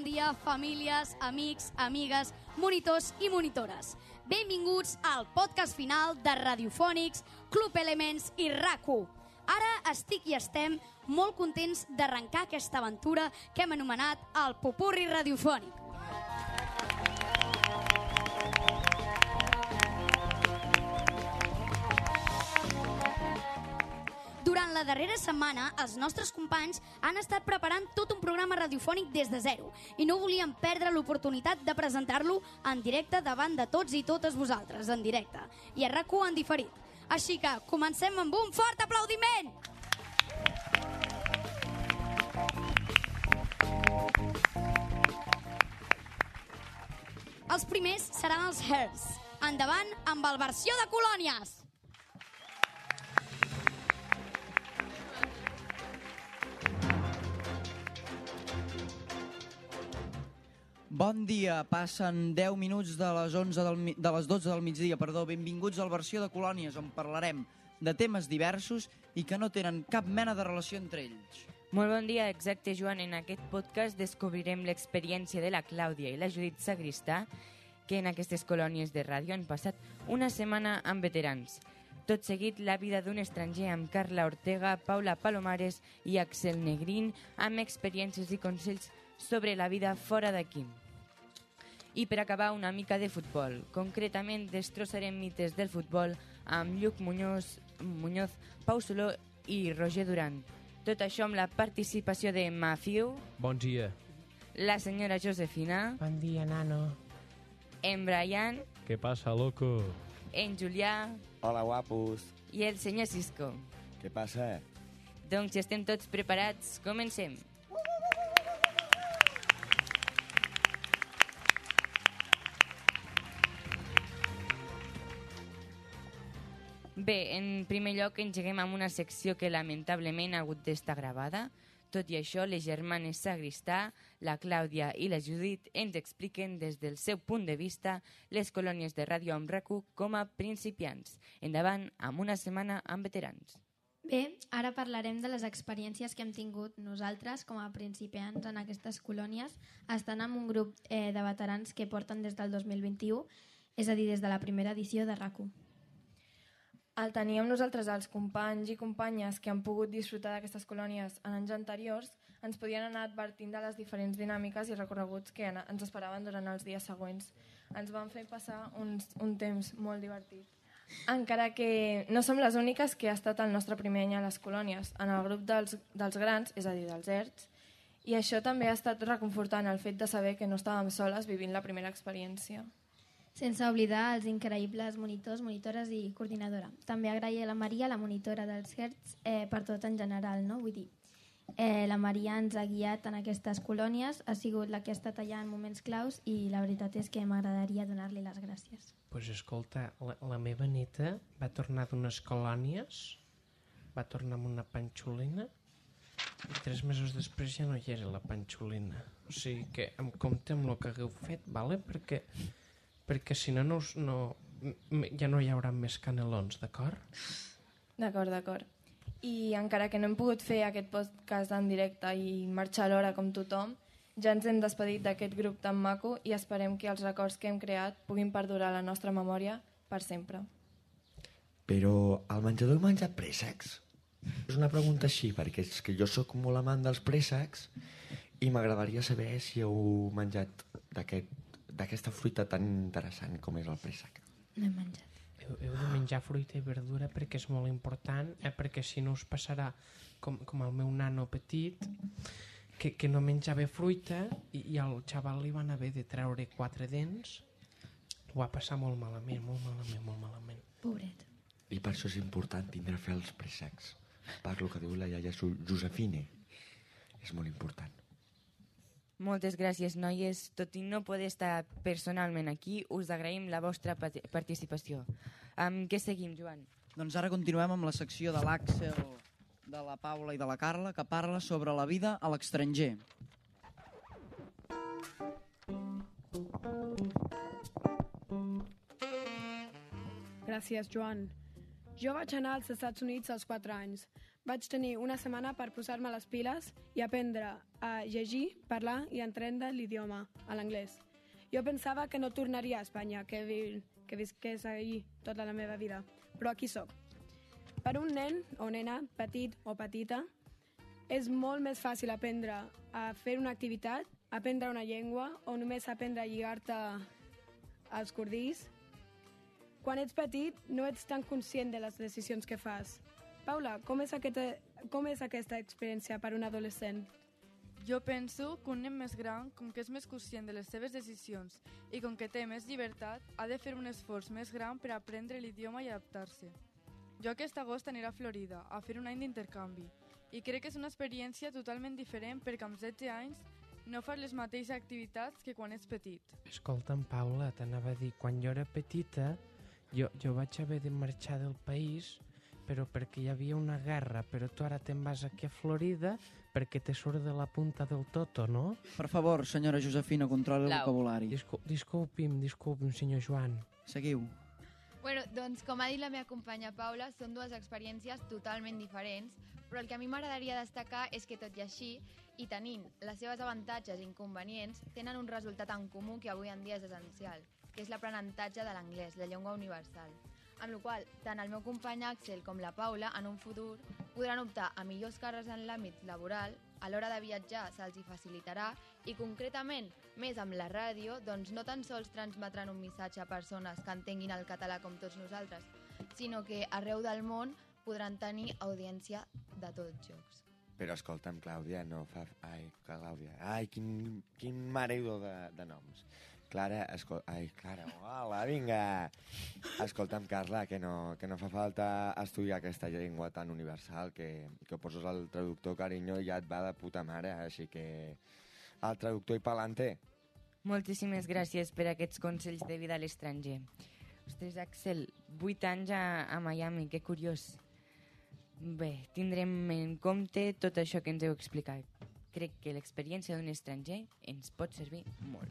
bon dia, famílies, amics, amigues, monitors i monitores. Benvinguts al podcast final de Radiofònics, Club Elements i RAC1. Ara estic i estem molt contents d'arrencar aquesta aventura que hem anomenat el Popurri Radiofònic. Durant la darrera setmana, els nostres companys han estat preparant tot un programa radiofònic des de zero i no volíem perdre l'oportunitat de presentar-lo en directe davant de tots i totes vosaltres, en directe, i a RAC1 en diferit. Així que comencem amb un fort aplaudiment! Els primers seran els Hearts. Endavant amb el versió de Colònies! Bon dia, passen 10 minuts de les 12 del migdia, benvinguts al Versió de Colònies, on parlarem de temes diversos i que no tenen cap mena de relació entre ells. Molt bon dia, exacte, Joan. En aquest podcast descobrirem l'experiència de la Clàudia i la Judit Sagristà, que en aquestes colònies de ràdio han passat una setmana amb veterans. Tot seguit, la vida d'un estranger amb Carla Ortega, Paula Palomares i Axel Negrín, amb experiències i consells sobre la vida fora d'aquí. I per acabar, una mica de futbol. Concretament, destrossarem mites del futbol amb Lluc Muñoz, Pau Soló i Roger Duran. Tot això amb la participació de Matthew. Bon dia. La senyora Josefina. Bon dia, nano. En Brian. Què passa, loco? En Julià. Hola, guapos. I el senyor Cisco. Què passa? Doncs, si estem tots preparats, comencem. Bé, en primer lloc engeguem amb una secció que lamentablement ha hagut d'estar gravada. Tot i això, les germanes Sagristà, la Clàudia i la Judit ens expliquen des del seu punt de vista les colònies de ràdio amb RAC1 com a principiants. Endavant amb una setmana amb veterans. Bé, ara parlarem de les experiències que hem tingut nosaltres com a principiants en aquestes colònies, estant amb un grup de veterans que porten des del 2021, és a dir, des de la primera edició de RAC1. El tenir amb nosaltres els companys i companyes que han pogut disfrutar d'aquestes colònies en anys anteriors ens podien anar advertint de les diferents dinàmiques i recorreguts que ens esperaven durant els dies següents. Ens van fer passar un temps molt divertit. Encara que no som les úniques que ha estat el nostre primer any a les colònies, en el grup dels grans, és a dir, dels ERTs, i això també ha estat reconfortant el fet de saber que no estàvem soles vivint la primera experiència. Sense oblidar els increïbles monitors, monitores i coordinadora. També agrair a la Maria, la monitora dels Hertz, per tot en general, no? Vull dir, la Maria ens ha guiat en aquestes colònies, ha sigut la que ha estat allà en moments claus i la veritat és que m'agradaria donar-li les gràcies. Pues escolta, la meva neta va tornar d'unes colònies, va tornar amb una panxolina i 3 mesos després ja no hi era la panxolina. O sigui que em compte amb el que hagueu fet, vale? Perquè si no, ja no hi haurà més canelons, d'acord? D'acord. I encara que no hem pogut fer aquest podcast en directe i marxar a l'hora com tothom, ja ens hem despedit d'aquest grup tan maco i esperem que els records que hem creat puguin perdurar a la nostra memòria per sempre. Però al menjador heu menjat préssecs? És una pregunta així, perquè és que jo sóc molt amant dels préssecs i m'agradaria saber si heu menjat d'aquesta fruita tan interessant com és el préssec. No he menjat. Heu de menjar fruita i verdura perquè és molt important, perquè si no us passarà com el meu nano petit, que no menjava fruita i al xaval li van haver de treure 4 dents. Ho va passar molt malament. Pobret. I per això és important tindre fe als préssecs. Per lo que diu la iaia Josefine. És molt important. Moltes gràcies, noies. Tot i no poder estar personalment aquí, us agraïm la vostra participació. Amb què seguim, Joan? Doncs ara continuem amb la secció de l'Àxel, de la Paula i de la Carla, que parla sobre la vida a l'estranger. Gràcies, Joan. Jo vaig anar als Estats Units als 4 anys. vaig tenir una setmana per posar-me les piles i aprendre a llegir, parlar i entendre l'idioma, a l'anglès. Jo pensava que no tornaria a Espanya, que visqués ahir tota la meva vida, però aquí sóc. Per un nen o nena petit o petita, és molt més fàcil aprendre a fer una activitat, aprendre una llengua o només aprendre a lligar-te als cordills. Quan ets petit, no ets tan conscient de les decisions que fas. Paula, com és aquesta experiència per un adolescent? Jo penso que un nen més gran, com que és més conscient de les seves decisions i com que té més llibertat, ha de fer un esforç més gran per aprendre l'idioma i adaptar-se. Jo aquest agost aniré a Florida a fer un any d'intercanvi i crec que és una experiència totalment diferent perquè amb 16 anys no fas les mateixes activitats que quan ets petit. Escolta'm, Paula, t'anava a dir, quan jo era petita, jo vaig haver de marxar del país, però perquè hi havia una guerra, però tu ara te'n vas aquí a Florida perquè te surt de la punta del toto, no? Per favor, senyora Josefina, controli el vocabulari. Disculpi'm, senyor Joan. Seguiu. Bueno, doncs, com ha dit la meva companya Paula, són dues experiències totalment diferents, però el que a mi m'agradaria destacar és que, tot i així, i tenint les seves avantatges i inconvenients, tenen un resultat en comú que avui en dia és essencial, que és l'aprenentatge de l'anglès, la llengua universal. En la qual tant el meu company Axel com la Paula, en un futur, podran optar a millors càrrecs en l'àmbit laboral, a l'hora de viatjar se'ls hi facilitarà i, concretament, més amb la ràdio, doncs no tan sols transmetran un missatge a persones que entenguin el català com tots nosaltres, sinó que arreu del món podran tenir audiència de tots jocs. Però escolta'm, Clàudia, no fa... Ai, Clàudia, ai, quin mareo de noms. Clara, Clara, hola, vinga! Escolta'm, Carla, que no fa falta estudiar aquesta llengua tan universal que poses al traductor, carinyo, i ja et va de puta mare, així que al traductor i pa'lante. Moltíssimes gràcies per aquests consells de vida a l'estranger. Ostres, Axel, 8 anys a Miami, que curiós. Bé, tindrem en compte tot això que ens heu explicat. Crec que l'experiència d'un estranger ens pot servir molt.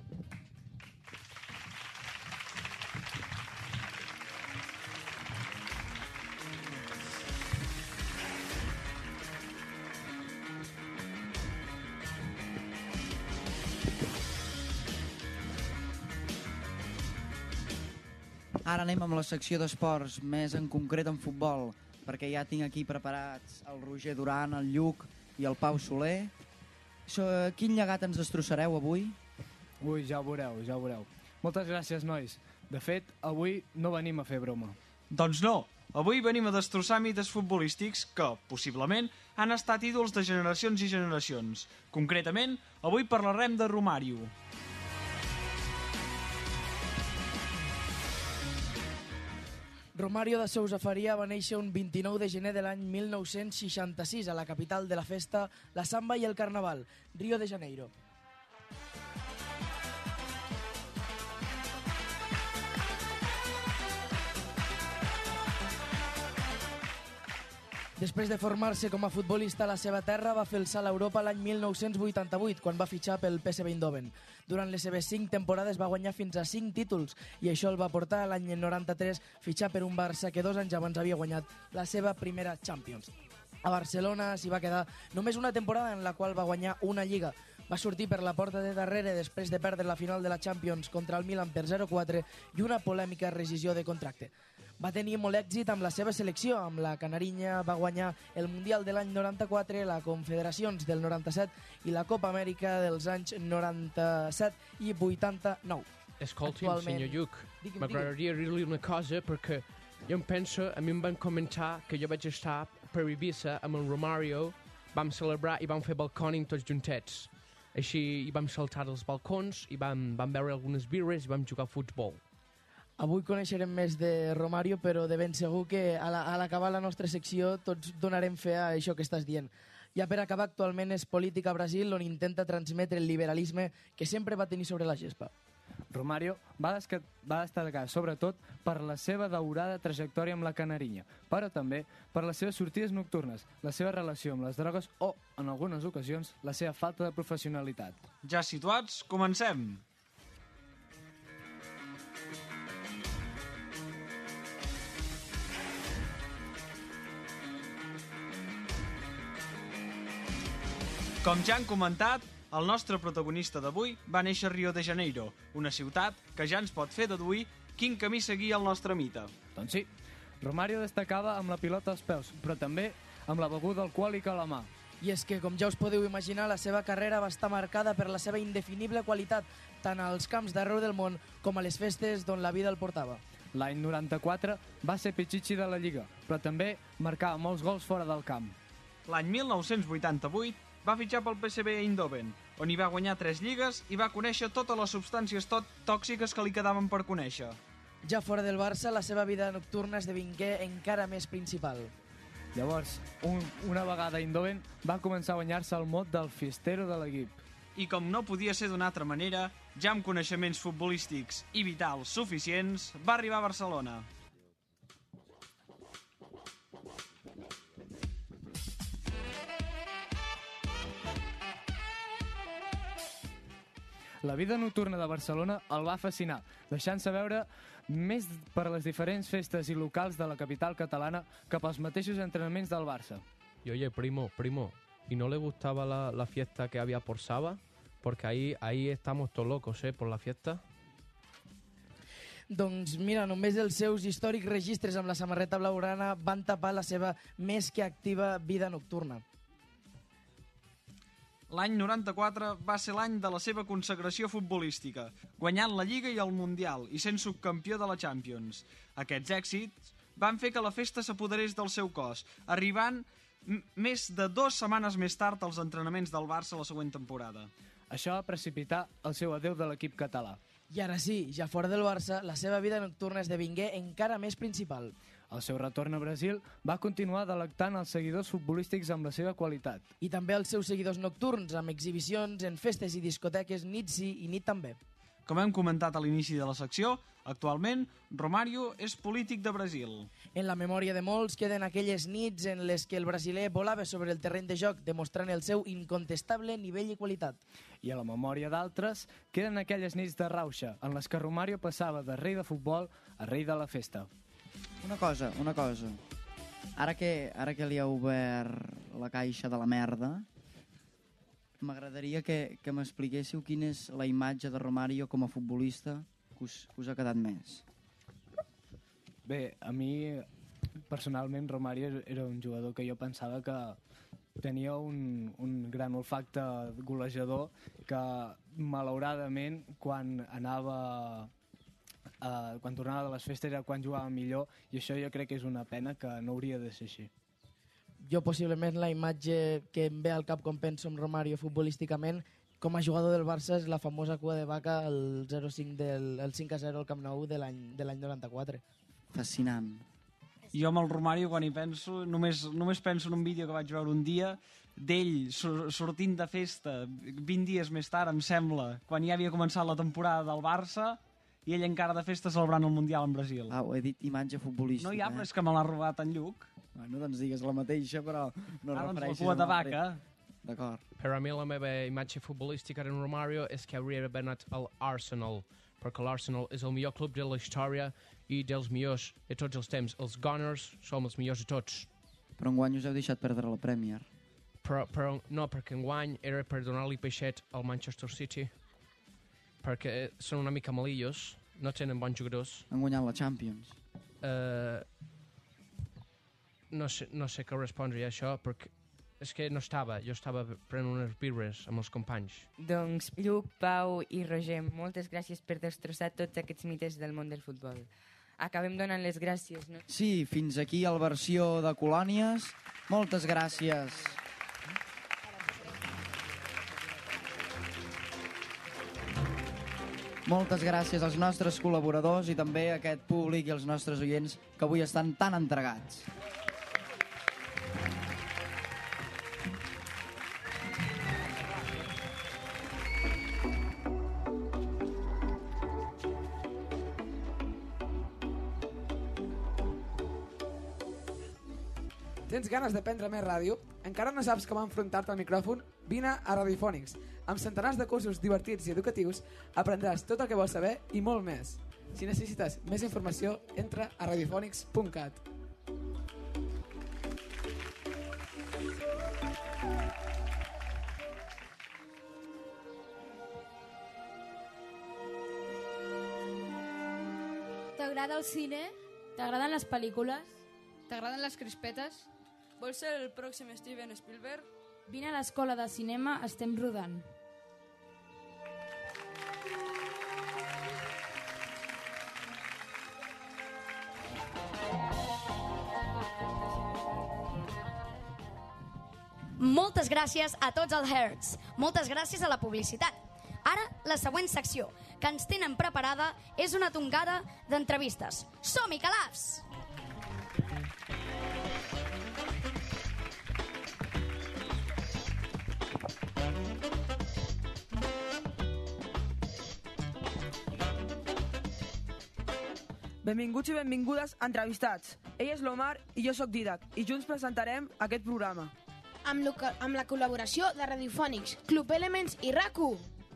Ara anem amb la secció d'esports, més en concret en futbol, perquè ja tinc aquí preparats el Roger Duran, el Lluc i el Pau Soler. Quin llegat ens destrossareu avui? Ui, ja ho veureu. Moltes gràcies, nois. De fet, avui no venim a fer broma. Doncs no, avui venim a destrossar mites futbolístics que, possiblement, han estat ídols de generacions i generacions. Concretament, avui parlarem de Romario. Romario de Sousa Faria va néixer un 29 de gener de l'any 1966 a la capital de la festa, la samba i el carnaval, Rio de Janeiro. Després de formar-se com a futbolista a la seva terra, va fer el salt a Europa l'any 1988, quan va fitxar pel PSV Eindhoven. Durant les seves 5 temporades va guanyar fins a 5 títols, i això el va portar l'any 93 fitxar per un Barça que 2 anys abans havia guanyat la seva primera Champions. A Barcelona s'hi va quedar només una temporada en la qual va guanyar una Lliga. Va sortir per la porta de darrere després de perdre la final de la Champions contra el Milan per 0-4 i una polèmica rescisió de contracte. Va tenir molt èxit amb la seva selecció. Amb la Canarinya va guanyar el Mundial de l'any 94, la Confederacions del 97 i la Copa Amèrica dels anys 97 i 89. Escolti'm, senyor Lluc, m'agradaria dir-li una cosa perquè jo em penso, a mi em van comentar que jo vaig estar per Ibiza amb el Romario, vam celebrar i vam fer balcòning tots juntets. Així hi vam saltar els balcons i vam beure algunes birres i vam jugar a futbol. Avui coneixerem més de Romario, però de ben segur que a l'acabar la nostra secció tots donarem fe a això que estàs dient. Ja per acabar, actualment és polític a Brasil, on intenta transmetre el liberalisme que sempre va tenir sobre la gespa. Romario va destacar sobretot per la seva daurada trajectòria amb la Canarinya, però també per les seves sortides nocturnes, la seva relació amb les drogues o, en algunes ocasions, la seva falta de professionalitat. Ja situats, comencem! Com ja han comentat, el nostre protagonista d'avui va néixer a Rio de Janeiro, una ciutat que ja ens pot fer deduir quin camí seguia el nostre mite. Doncs sí, Romario destacava amb la pilota als peus, però també amb la beguda alcohòlica a la mà. I és que, com ja us podeu imaginar, la seva carrera va estar marcada per la seva indefinible qualitat, tant als camps d'arreu del món com a les festes d'on la vida el portava. L'any 94 va ser Pichichi de la Lliga, però també marcava molts gols fora del camp. L'any 1988 va fitxar pel PSV Eindhoven, on hi va guanyar 3 lligues i va conèixer totes les substàncies tòxiques que li quedaven per conèixer. Ja fora del Barça, la seva vida nocturna esdevingué encara més principal. Llavors, una vegada a Eindhoven, va començar a guanyar-se el mot del fiestero de l'equip. I com no podia ser d'una altra manera, ja amb coneixements futbolístics i vitals suficients, va arribar a Barcelona. La vida nocturna de Barcelona el va fascinar, deixant-se veure més per les diferents festes i locals de la capital catalana que pels mateixos entrenaments del Barça. Y oye, primo, ¿y no le gustaba la fiesta que había por Saba? Porque ahí estamos todos locos, por la fiesta. Doncs mira, només els seus històrics registres amb la samarreta blaugrana van tapar la seva més que activa vida nocturna. L'any 94 va ser l'any de la seva consagració futbolística, guanyant la Lliga i el Mundial i sent subcampió de la Champions. Aquests èxits van fer que la festa s'apoderés del seu cos, arribant més de 2 setmanes més tard als entrenaments del Barça la següent temporada. Això va precipitar el seu adeu de l'equip català. I ara sí, ja fora del Barça, la seva vida nocturna esdevingué encara més principal. Al seu retorn a Brasil, va continuar delectant els seguidors futbolístics amb la seva qualitat. I també els seus seguidors nocturns, amb exhibicions en festes i discoteques nit sí i nit també. Com hem comentat a l'inici de la secció, actualment Romario és polític de Brasil. En la memòria de molts queden aquelles nits en les que el brasiler volava sobre el terreny de joc, demostrant el seu incontestable nivell i qualitat. I a la memòria d'altres queden aquelles nits de rauxa, en les que Romario passava de rei de futbol a rei de la festa. Una cosa. Ara que li ha obert la caixa de la merda, m'agradaria que m'expliquéssiu quina és la imatge de Romario com a futbolista que us ha quedat més. Bé, a mi, personalment, Romario era un jugador que jo pensava que tenia un gran olfacte golejador que, malauradament, quan tornava de les festes era quan jugava millor, i això jo crec que és una pena, que no hauria de ser així. Jo possiblement la imatge que em ve al cap quan penso en Romario futbolísticament com a jugador del Barça és la famosa cua de vaca, el 5-0 al Camp Nou de l'any 94. Fascinant. Jo amb el Romario, quan hi penso, només penso en un vídeo que vaig veure un dia d'ell sortint de festa 20 dies més tard, em sembla, quan ja havia començat la temporada del Barça, i ell encara de festa celebrant el Mundial en Brasil. Ho he dit imatge futbolística. No hi ha, però és que me l'ha robat en Lluc. Bueno, doncs digues la mateixa, però no refereixis... Doncs la cua de vaca. D'acord. Per a mi la meva imatge futbolística en Romario és que hauria d'haver anat al Arsenal, perquè l'Arsenal és el millor club de la història i dels millors de tots els temps. Els Gunners som els millors de tots. Però enguany us heu deixat perdre la Premier. Però no, perquè enguany era per donar-li peixet al Manchester City, perquè són una mica malillos, no tenen bons jugadors. Han guanyat la Champions. No sé què respondre a això, perquè és que no estava, jo estava prenent unes birres amb els companys. Doncs Lluc, Pau i Roger, moltes gràcies per destrossar tots aquests mites del món del futbol. Acabem donant les gràcies, no? Sí, fins aquí el versió de Colònies. Moltes gràcies. Moltes gràcies als nostres col·laboradors i també a aquest públic i als nostres oients que avui estan tan entregats. Tens ganes d'aprendre més ràdio? Encara no saps com enfrontar-te al micròfon? Vine a Radiofònics. Amb centenars de cursos divertits i educatius aprendràs tot el que vols saber i molt més. Si necessites més informació, entra a radiofònics.cat. T'agrada el cine? T'agraden les pel·lícules? T'agraden les crispetes? Vols ser el pròxim Steven Spielberg? Vine a l'escola de cinema, estem rodant. Moltes gràcies a tots els Hertz. Moltes gràcies a la publicitat. Ara, la següent secció que ens tenen preparada és una tongada d'entrevistes. Som-hi, Calafs! Benvinguts i benvingudes a Entrevistats. Ell és l'Omar i jo sóc Didac, i junts presentarem aquest programa. Amb la col·laboració de Radiofònics, Club Elements i RAC1.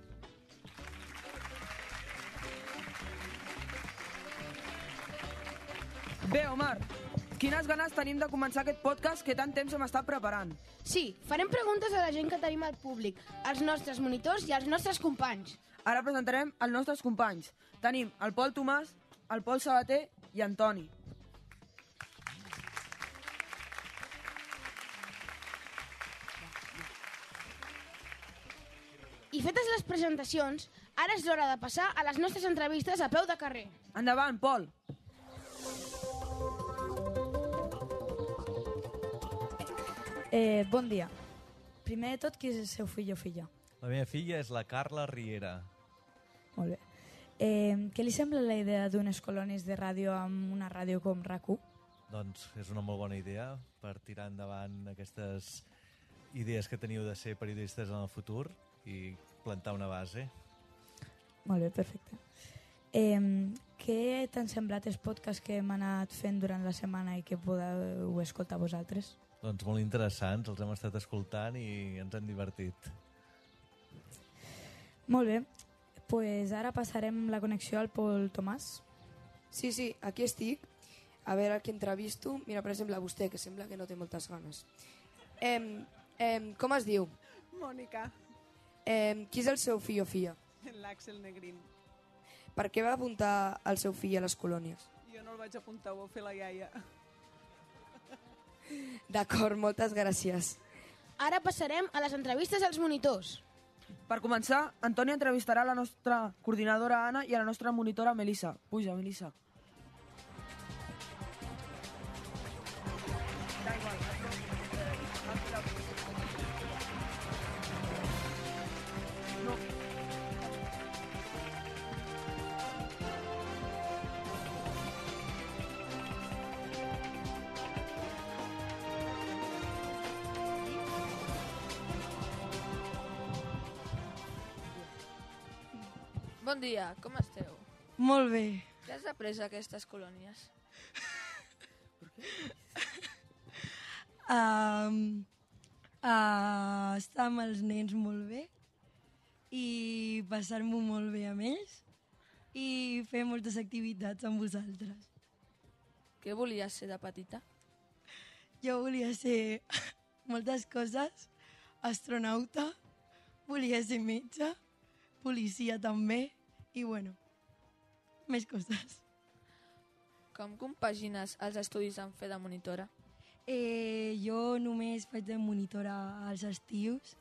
Bé, Omar, quines ganes tenim de començar aquest podcast que tant temps hem estat preparant. Sí, farem preguntes a la gent que tenim al públic, als nostres monitors i als nostres companys. Ara presentarem els nostres companys. Tenim el Pol Tomàs, el Pol Sabater i Antoni. I fetes les presentacions, ara és l'hora de passar a les nostres entrevistes a peu de carrer. Endavant, Pol. Bon dia. Primer de tot, qui és el seu fill o filla? La meva filla és la Carla Riera. Molt bé. Què li sembla la idea d'unes colònies de ràdio amb una ràdio com RAC1? Doncs és una molt bona idea per tirar endavant aquestes idees que teniu de ser periodistes en el futur i plantar una base. Molt bé, perfecte. Què t'han semblat els podcasts que hem anat fent durant la setmana i que podeu escoltar vosaltres? Doncs molt interessants, els hem estat escoltant i ens hem divertit. Molt bé, pues ara passarem la connexió al Pol Tomàs. Sí, aquí estic. A veure qui entrevisto. Mira, per exemple, a vostè, que sembla que no té moltes ganes. Com es diu? Mònica. Qui és el seu fill o filla? L'Àxel Negrín. Per què va apuntar el seu fill a les colònies? Jo no el vaig apuntar, ho va fer la iaia. D'acord, moltes gràcies. Ara passarem a les entrevistes als monitors. Per començar, Antoni entrevistarà la nostra coordinadora Anna i a la nostra monitora Melissa. Puja, Melissa. Bon dia, com esteu? Molt bé. Què has après a aquestes colònies? Estar amb els nens molt bé i passar-m'ho molt bé amb ells i fer moltes activitats amb vosaltres. Què volies ser de petita? Jo volia ser moltes coses, astronauta, volia ser metge, policia també, i bueno, més coses. Com compagines els estudis en fer de monitora? Jo només faig de monitora als estius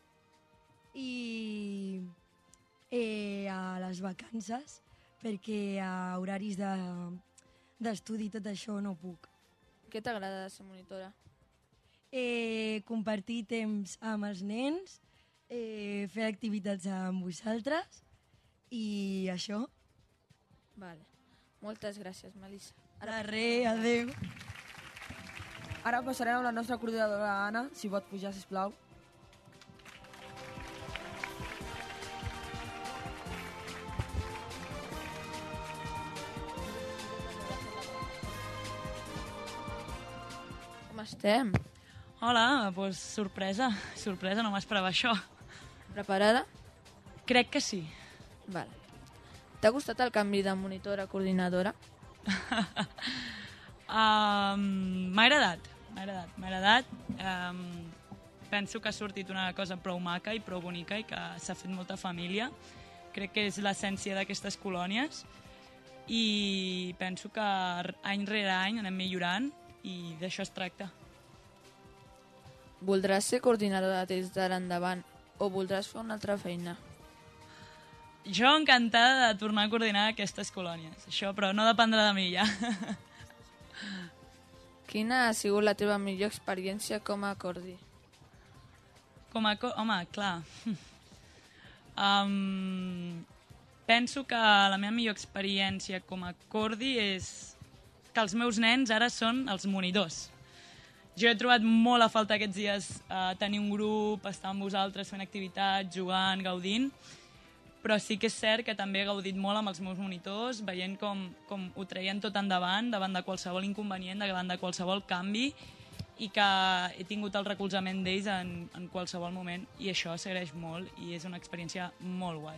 i a les vacances, perquè a horaris d'estudi tot això no puc. Què t'agrada de ser monitora? Compartir temps amb els nens, fer activitats amb vosaltres i això. Vale. Moltes gràcies, Melissa. De res, adeu. Ara passarem a la nostra coordinadora Anna, si pot pujar, sisplau. Com estem? Hola, doncs sorpresa, no m'esperava això. Preparada? Crec que sí. Vale. T'ha gustat el canvi de monitora a coordinadora? M'ha agradat. Penso que ha sortit una cosa prou maca i prou bonica i que s'ha fet molta família. Crec que és l'essència d'aquestes colònies i penso que any rere any anem millorant i d'això es tracta. Voldràs ser coordinadora des d'ara endavant o voldràs fer una altra feina? Jo encantada de tornar a coordinar aquestes colònies, això, però no dependrà de mi ja. Quina ha sigut la teva millor experiència com a cordi? Home, clar. Penso que la meva millor experiència com a cordi és que els meus nens ara són els monitors. Jo he trobat molt a falta aquests dies tenir un grup, estar amb vosaltres fent activitats, jugant, gaudint, però sí que és cert que també he gaudit molt amb els meus monitors, veient com ho treien tot endavant, davant de qualsevol inconvenient, davant de qualsevol canvi, i que he tingut el recolzament d'ells en qualsevol moment, i això s'agraeix molt i és una experiència molt guai.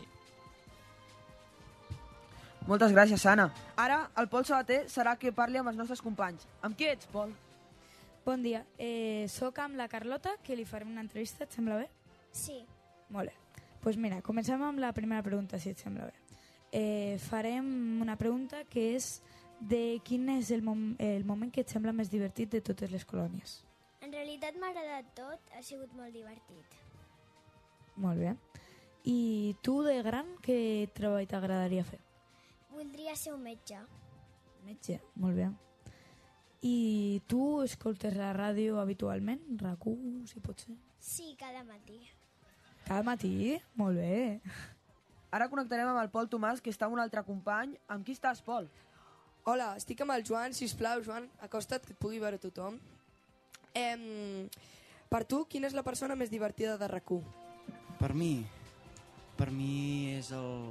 Moltes gràcies, Anna. Ara, el Pol Sabater serà qui parli amb els nostres companys. Amb qui ets, Pol? Bon dia. Soc amb la Carlota, que li farem una entrevista, et sembla bé? Sí. Molt bé. Doncs mira, comencem amb la primera pregunta, si et sembla bé. Farem una pregunta que és de quin és el moment que et sembla més divertit de totes les colònies. En realitat m'ha agradat tot, ha sigut molt divertit. Molt bé. I tu, de gran, què treball t'agradaria fer? Voldria ser un metge. Metge, molt bé. I tu escoltes la ràdio habitualment? RAC1, si pot ser? Sí, cada matí. Cada matí? Molt bé. Ara connectarem amb el Pol Tomàs, que està amb un altre company. Amb qui estàs, Pol? Hola, estic amb el Joan. Sisplau, Joan, acosta't, que et pugui veure tothom. Per tu, quina és la persona més divertida de RAC1? Per mi és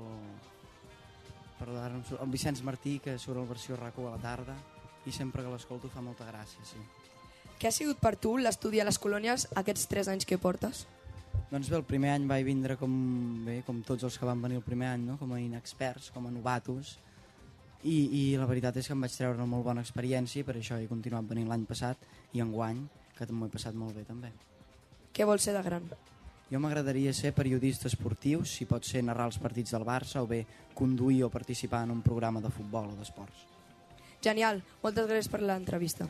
el Vicenç Martí, que surt al versió RAC1 a la tarda, i sempre que l'escolto fa molta gràcia, sí. Què ha sigut per tu l'estudi a les colònies aquests 3 anys que portes? Doncs bé, el primer any vaig vindre com tots els que van venir el primer any, no? Com a inexperts, com a novatos, i la veritat és que em vaig treure una molt bona experiència, i per això he continuat venint l'any passat i enguany, que m'ho he passat molt bé també. Què vols ser de gran? Jo m'agradaria ser periodista esportiu, si pot ser narrar els partits del Barça o bé conduir o participar en un programa de futbol o d'esports. Genial, moltes gràcies per l'entrevista.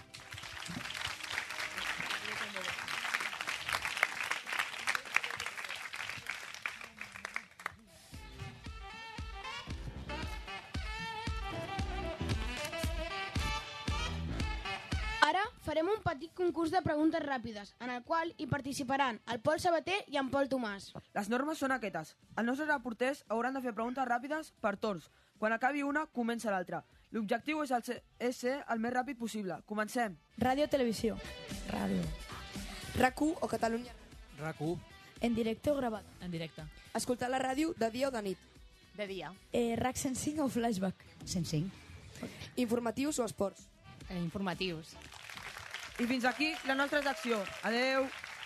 Ara farem un petit concurs de preguntes ràpides, en el qual hi participaran el Pol Sabater i en Pol Tomàs. Les normes són aquestes. Els nostres reporters hauran de fer preguntes ràpides per torns. Quan acabi una, comença l'altra. L'objectiu és ser el més ràpid possible. Comencem. Ràdio, televisió. Ràdio. RAC1 o Catalunya? RAC1. En directe o gravat? En directe. Escoltar la ràdio de dia o de nit? De dia. RAC 105 o flashback? 105. Informatius o esports? Informatius. I fins aquí la nostra secció. Adeu.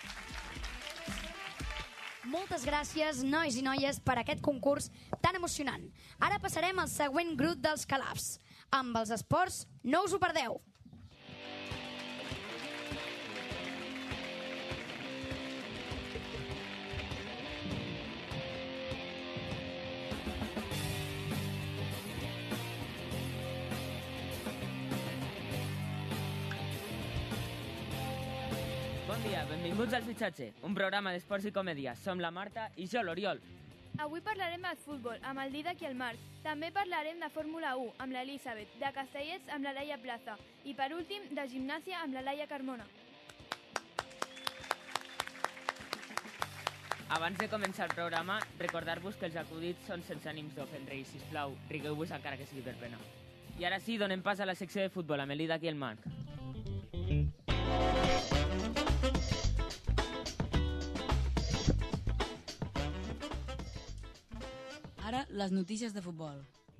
Moltes gràcies, nois i noies, per aquest concurs tan emocionant. Ara passarem al següent grup dels Calafs. Amb els esports, no us ho perdeu. Bon dia, benvinguts al Fitxatge, un programa d'esports i comèdia. Som la Marta i jo, l'Oriol. Avui parlarem de futbol, amb el Didac i el Marc. També parlarem de Fórmula 1, amb l'Elisabet, de Castellets, amb la Laia Plaza, i per últim, de gimnàsia, amb la Laia Carmona. Abans de començar el programa, recordar-vos que els acudits són sense ànims d'ofendre i, sisplau, rigueu-vos encara que sigui per pena. I ara sí, donem pas a la secció de futbol amb el Didac i el Marc. Ara, les notícies de futbol.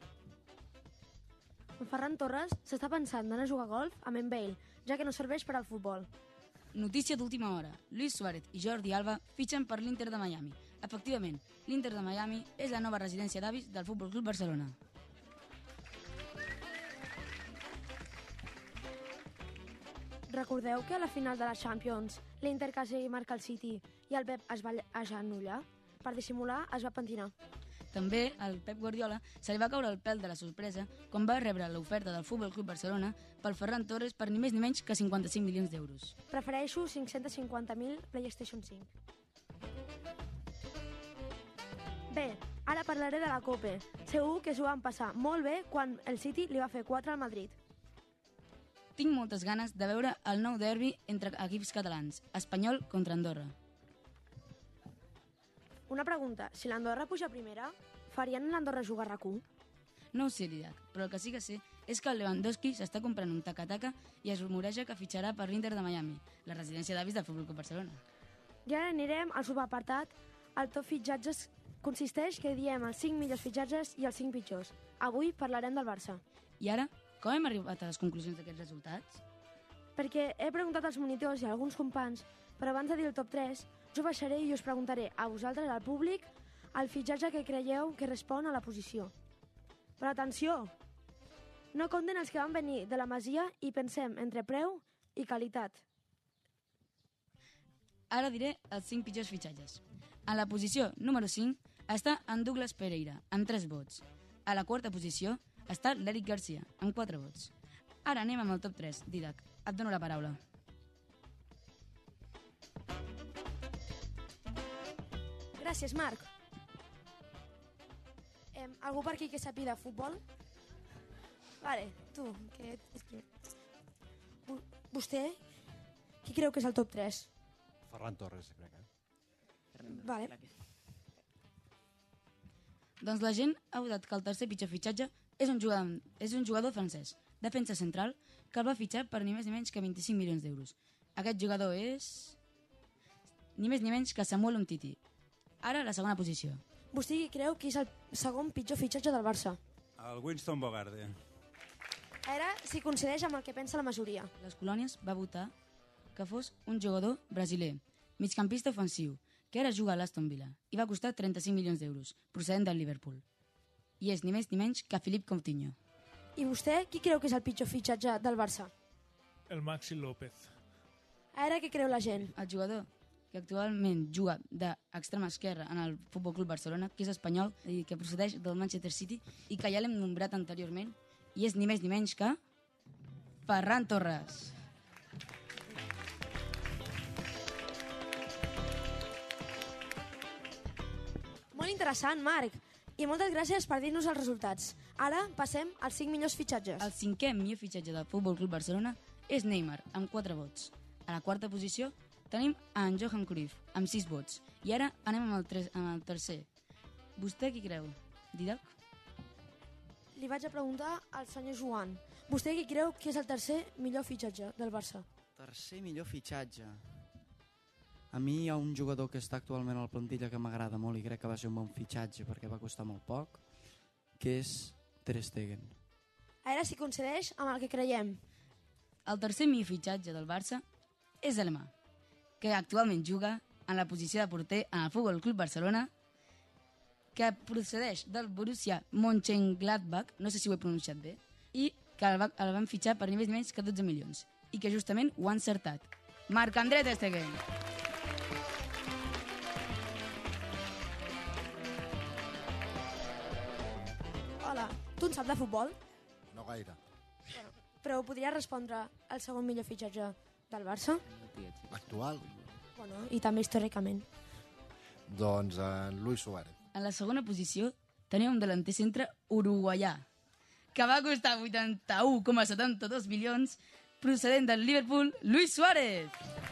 Ferran Torres s'està pensant d'anar a jugar a golf amb en Bale, ja que no serveix per al futbol. Notícia d'última hora. Luis Suárez i Jordi Alba fitxen per l'Inter de Miami. Efectivament, l'Inter de Miami és la nova residència d'avis del Futbol Club Barcelona. Recordeu que a la final de la Champions l'Inter quasi marca el City i el Pep es va agenollar? Per dissimular es va pentinar. També al Pep Guardiola se li va caure el pèl de la sorpresa quan va rebre l'oferta del Futbol Club Barcelona pel Ferran Torres per ni més ni menys que 55 milions d'euros. Prefereixo 550.000 PlayStation 5. Bé, ara parlaré de la Copa. Segur que s'ho van passar molt bé quan el City li va fer 4 al Madrid. Tinc moltes ganes de veure el nou derbi entre equips catalans, Espanyol contra Andorra. Una pregunta, si l'Andorra puja a primera, farien l'Andorra jugar a RAC1? No ho sé, Didac, però el que sí que sé és que el Lewandowski s'està comprant un taca-taca i es rumoreja que fitxarà per l'Inter de Miami, la residència d'avis del Futbol Club Barcelona. I ara anirem al subapartat. El top fitxatges consisteix que diem els 5 millors fitxatges i els 5 pitjors. Avui parlarem del Barça. I ara, com hem arribat a les conclusions d'aquests resultats? Perquè he preguntat als monitors i a alguns companys, però abans de dir el top 3, jo baixaré i us preguntaré a vosaltres, al públic, el fitxatge que creieu que respon a la posició. Però atenció! No compten els que van venir de la Masia i pensem entre preu i qualitat. Ara diré els 5 pitjors fitxatges. A la posició número 5 està en Douglas Pereira, amb 3 vots. A la quarta posició està l'Eric Garcia, amb 4 vots. Ara anem amb el top 3. Didac, et dono la paraula. Gràcies, Marc. Algú per aquí que sàpiga de futbol? Vale, tu, que... Vostè, qui creu que és el top 3? Ferran Torres, crec, Vale. Doncs la gent ha votat que el tercer pitjor fitxatge és un jugador francès, defensa central, que el va fitxar per ni més ni menys que 25 milions d'euros. Aquest jugador és... ni més ni menys que Samuel Umtiti. Ara la segona posició. Vostè creu que és el segon pitjor fitxatge del Barça? El Winston Bogarde. Ara s'hi coincideix amb el que pensa la majoria. Les colònies va votar que fos un jugador brasiler, migcampista ofensiu, que ara juga a l'Aston Villa i va costar 35 milions d'euros, procedent del Liverpool. I és ni més ni menys que Philippe Coutinho. I vostè, qui creu que és el pitjor fitxatge del Barça? El Maxi López. Ara què creu la gent? El jugador que actualment juga d'extrema esquerra en el Futbol Club Barcelona, que és espanyol i que procedeix del Manchester City i que ja l'hem nombrat anteriorment, i és ni més ni menys que Ferran Torres. Molt interessant, Marc. I moltes gràcies per dir-nos els resultats. Ara passem als 5 millors fitxatges. El cinquè millor fitxatge del Futbol Club Barcelona és Neymar, amb 4 vots. A la quarta posició tenim en Johan Cruyff, amb 6 vots. I ara anem amb el tercer. Vostè qui creu? Didac? Li vaig a preguntar al senyor Joan. Vostè qui creu que és el tercer millor fitxatge del Barça? Tercer millor fitxatge. A mi hi ha un jugador que està actualment a la plantilla que m'agrada molt i crec que va ser un bon fitxatge perquè va costar molt poc, que és Ter Stegen. Ara s'hi coincideix amb el que creiem. El tercer millor fitxatge del Barça és alemà, que actualment juga en la posició de porter en el Futbol Club Barcelona, que procedeix del Borussia Mönchengladbach, no sé si ho he pronunciat bé, i que el van fitxar per ni més ni menys que 12 milions, i que justament ho ha encertat. Marc-André Ter Stegen. Hola, tu en saps de futbol? No gaire. Però podria respondre al segon millor fitxatge del Barça? Actual? Bueno, i també històricament. Doncs en Luis Suárez. En la segona posició tenim un delanter centre uruguaià, que va costar 81,72 milions, procedent del Liverpool, Luis Suárez.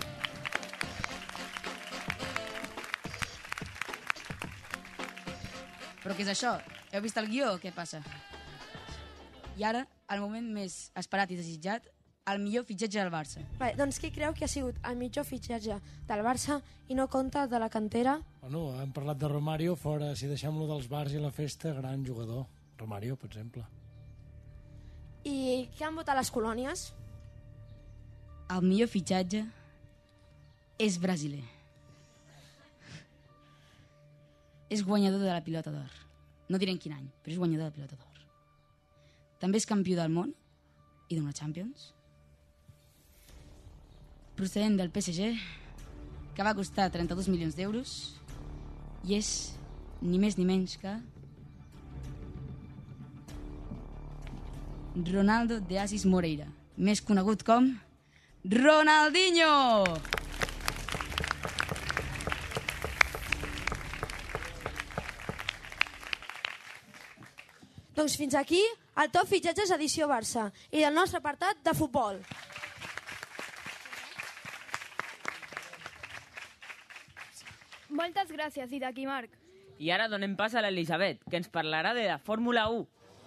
Però què és això? Heu vist el guió o què passa? I ara, el moment més esperat i desitjat, el millor fitxatge del Barça. Vale, doncs qui creu que ha sigut el millor fitxatge del Barça i no compta de la cantera? Bueno, hem parlat de Romario, fora, si deixem-lo dels bars i la festa, gran jugador. Romario, per exemple. I què han votat les colònies? El millor fitxatge és brasiler. És guanyador de la pilota d'or. No direm quin any, però és guanyador de la pilota d'or. També és campió del món i d'una Champions. Procedent del PSG, que va costar 32 milions d'euros, i és ni més ni menys que Ronaldo de Assis Moreira, més conegut com Ronaldinho! Doncs fins aquí el Top Fitxatges edició Barça i del nostre apartat de futbol. Moltes gràcies, Didac i Marc. I ara donem pas a l'Elisabet, que ens parlarà de la Fórmula 1.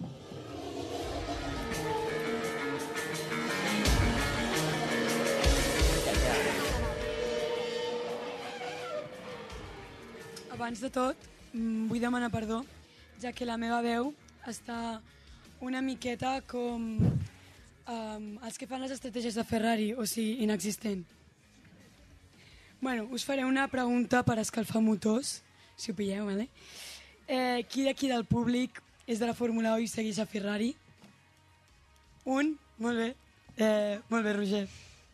Abans de tot, vull demanar perdó, ja que la meva veu està una miqueta com els que fan les estratègies de Ferrari, o sigui, inexistent. Bueno, us faré una pregunta per escalfar motors, si ho pilleu, vale? Qui d'aquí del públic és de la Fórmula 1 i segueix a Ferrari? Un? Molt bé. Molt bé, Roger.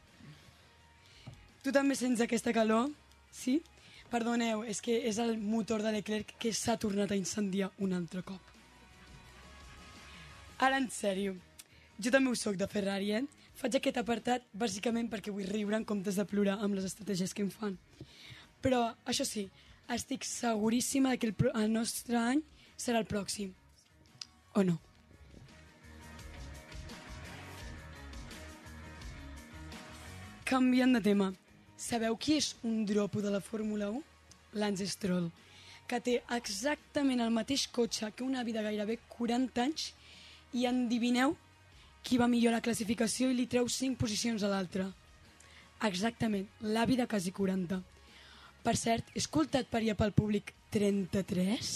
Tu també sents aquesta calor? Sí? Perdoneu, és que és el motor de Leclerc que s'ha tornat a incendiar un altre cop. Ara, en sèrio, jo també ho soc de Ferrari, eh? Faig aquest apartat bàsicament perquè vull riure en comptes de plorar amb les estratègies que em fan. Però, això sí, estic seguríssima que el nostre any serà el pròxim. O no? Canviant de tema, sabeu qui és un dropo de la Fórmula 1? Lance Stroll, que té exactament el mateix cotxe que una vida gairebé 40 anys i endivineu qui va millor a la classificació i li treu 5 posicions a l'altre. Exactament, l'avi de quasi 40. Per cert, he escoltat per allà pel públic 33?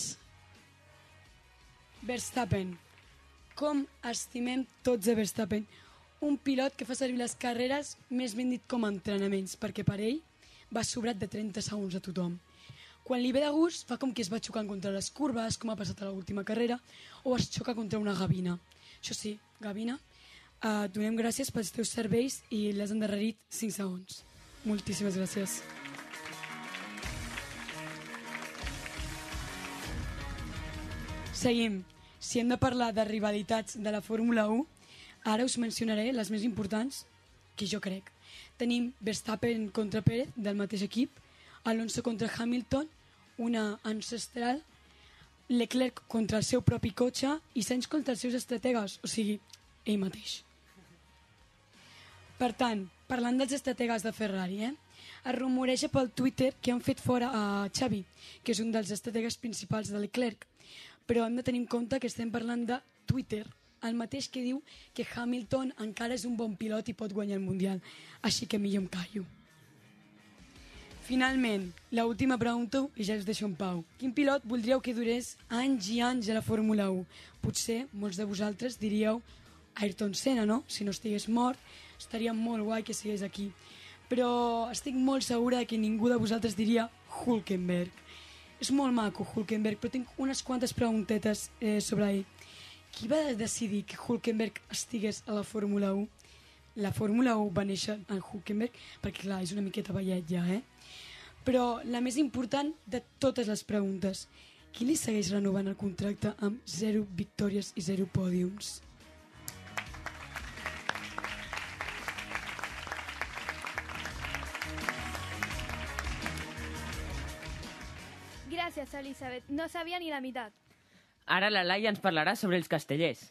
Verstappen. Com estimem tots a Verstappen? Un pilot que fa servir les carreres més ben dit com a entrenaments, perquè per ell va sobrat de 30 segons a tothom. Quan li ve de gust, fa com que es va xocant contra les curves, com ha passat a l'última carrera, o es xoca contra una gavina. Això sí, gavina, et donem gràcies pels teus serveis i l'has endarrerit 5 segons. Moltíssimes gràcies. Seguim. Si hem de parlar de rivalitats de la Fórmula 1, ara us mencionaré les més importants que jo crec. Tenim Verstappen contra Pérez, del mateix equip, Alonso contra Hamilton, una ancestral, Leclerc contra el seu propi cotxe i Sainz contra els seus estrategues, o sigui, ell mateix. Per tant, parlant dels estrategues de Ferrari, es rumoreja pel Twitter que han fet fora a Xavi, que és un dels estrategues principals de Leclerc, però hem de tenir en compte que estem parlant de Twitter, el mateix que diu que Hamilton encara és un bon pilot i pot guanyar el Mundial, així que millor em callo. Finalment, l'última pregunta i ja us deixo en pau. Quin pilot voldríeu que durés anys i anys a la Fórmula 1? Potser molts de vosaltres diríeu Ayrton Senna, no? Si no estigués mort, estaria molt guai que sigués aquí. Però estic molt segura que ningú de vosaltres diria Hülkenberg. És molt maco, Hülkenberg, però tinc unes quantes preguntetes sobre ell. Qui va decidir que Hülkenberg estigués a la Fórmula 1? La Fórmula 1 va néixer en Hülkenberg, perquè clar, és una miqueta vellet ja, Però la més important de totes les preguntes, qui li segueix renovant el contracte amb 0 victòries i 0 pòdiums? Gràcies, Elisabet. No sabia ni la meitat. Ara la Laia ens parlarà sobre els castellers.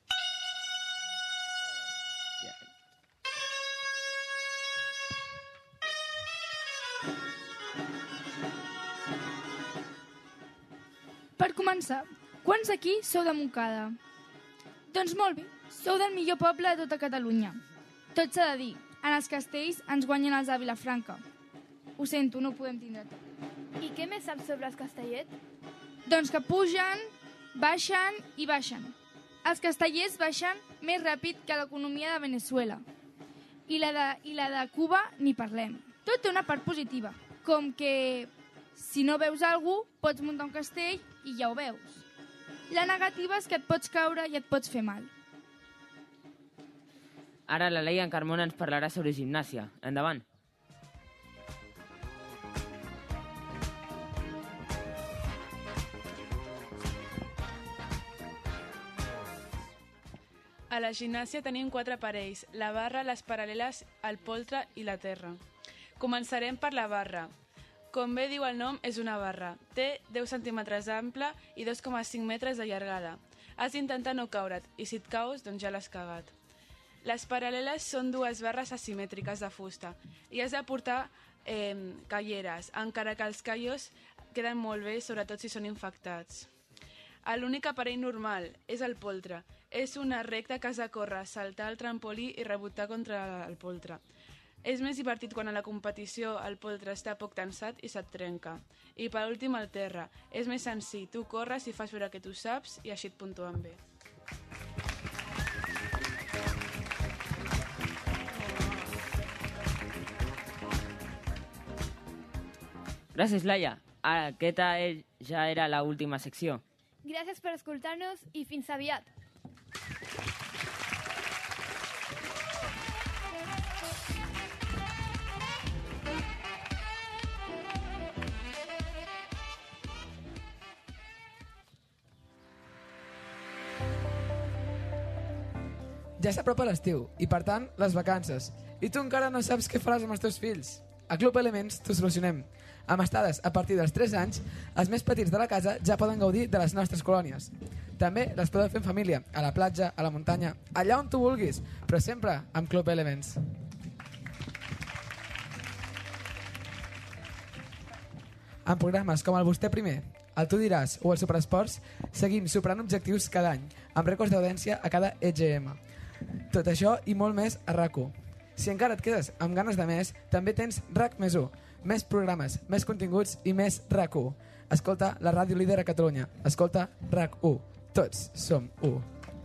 Per començar, quants aquí sou de Montcada? Doncs molt bé, sou del millor poble de tota Catalunya. Tot s'ha de dir, en els castells ens guanyen els de Vilafranca. Ho sento, no ho podem tindre tot. I què més saps sobre els castellers? Doncs que pugen, baixen i baixen. Els castellers baixen més ràpid que l'economia de Venezuela. I la de Cuba ni parlem. Tot té una part positiva, com que si no veus algú, pots muntar un castell i ja ho veus. La negativa és que et pots caure i et pots fer mal. Ara la Laia Carmona ens parlarà sobre gimnàsia. Endavant. A la gimnàsia tenim 4 aparells, la barra, les paral·leles, el poltre i la terra. Començarem per la barra. Com bé diu el nom, és una barra. Té 10 centímetres d'ample i 2,5 metres de llargada. Has d'intentar no caure't, i si et caus, doncs ja l'has cagat. Les paral·leles són 2 barres asimètriques de fusta i has de portar calleres, encara que els callos queden molt bé, sobretot si són infectats. L'únic aparell normal és el poltre. És una recta que has de córrer, saltar el trampolí i rebotar contra el poltre. És més divertit quan a la competició el poltre està poc tensat i se't trenca. I per últim el terra. És més senzill, tu corres i fas veure que tu saps i així et puntuen bé. Gràcies, Laia. Aquesta ja era l'última secció. Gràcies per escoltar-nos i fins aviat. Ja s'apropa l'estiu i, per tant, les vacances. I tu encara no saps què faràs amb els teus fills. A Club Elements t'ho solucionem. Amb estades a partir dels 3 anys, els més petits de la casa ja poden gaudir de les nostres colònies. També les podeu fer en família, a la platja, a la muntanya, allà on tu vulguis, però sempre amb Club Elements. En programes com el Vostè Primer, el Tu Diràs o el Superesports, seguim superant objectius cada any, amb rècords d'audiència a cada EGM. Tot això i molt més a RAC1. Si encara et quedes amb ganes de més, també tens RAC+1, més programes, més continguts i més RAC1. Escolta la ràdio líder a Catalunya. Escolta RAC1. Tots som 1.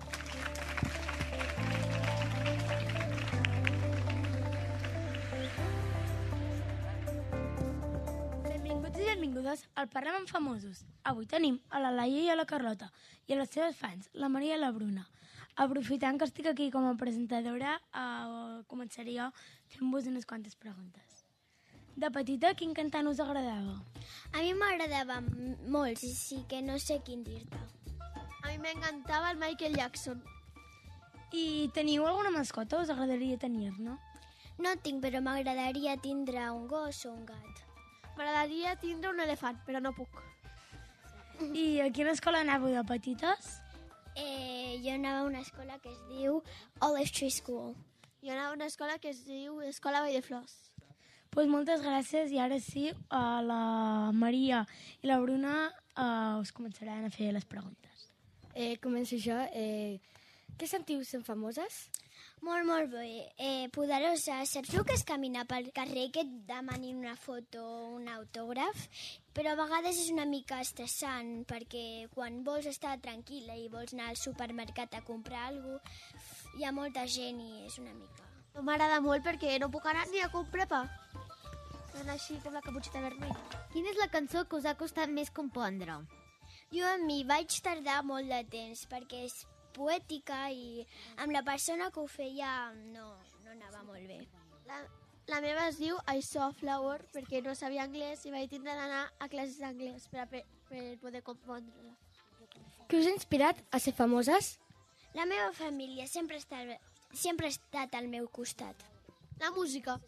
Benvinguts i benvingudes al Parlem amb Famosos. Avui tenim a la Laia i a la Carlota i a les seves fans, la Maria i la Bruna. Aprofitant que estic aquí com a presentadora, començaria fent-vos unes quantes preguntes. De petita, quin cantant us agradava? A mi m'agradava molts, i sí que no sé quin dir-te. A mi m'encantava el Michael Jackson. I teniu alguna mascota? Us agradaria tenir-ne? No tinc, però m'agradaria tindre un gos o un gat. M'agradaria tindre un elefant, però no puc. I a quina escola anàveu de petites? Jo anava a una escola que es diu Olive Tree School. Jo anava a una escola que es diu Escola Vall de Flors. Pues moltes gràcies, i ara sí, la Maria i la Bruna us començaran a fer les preguntes. Començo jo. Què sentiu sent famoses? Molt, molt bé. Poderosa, saps el que és caminar pel carrer que et demanin una foto o un autògraf? Però a vegades és una mica estressant, perquè quan vols estar tranquil·la i vols anar al supermercat a comprar alguna cosa, hi ha molta gent i és una mica... M'agrada molt perquè no puc anar ni a comprar pa. És així com la caputxita vermella. Quina és la cançó que us ha costat més compondre? Jo a mi vaig tardar molt de temps perquè és poètica i amb la persona que ho feia no anava molt bé. La meva es diu I Saw a Flower perquè no sabia anglès i vaig tindre d'anar a classes d'anglès per poder compondre-la. Què us ha inspirat a ser famoses? La meva família sempre ha estat al meu costat. La música.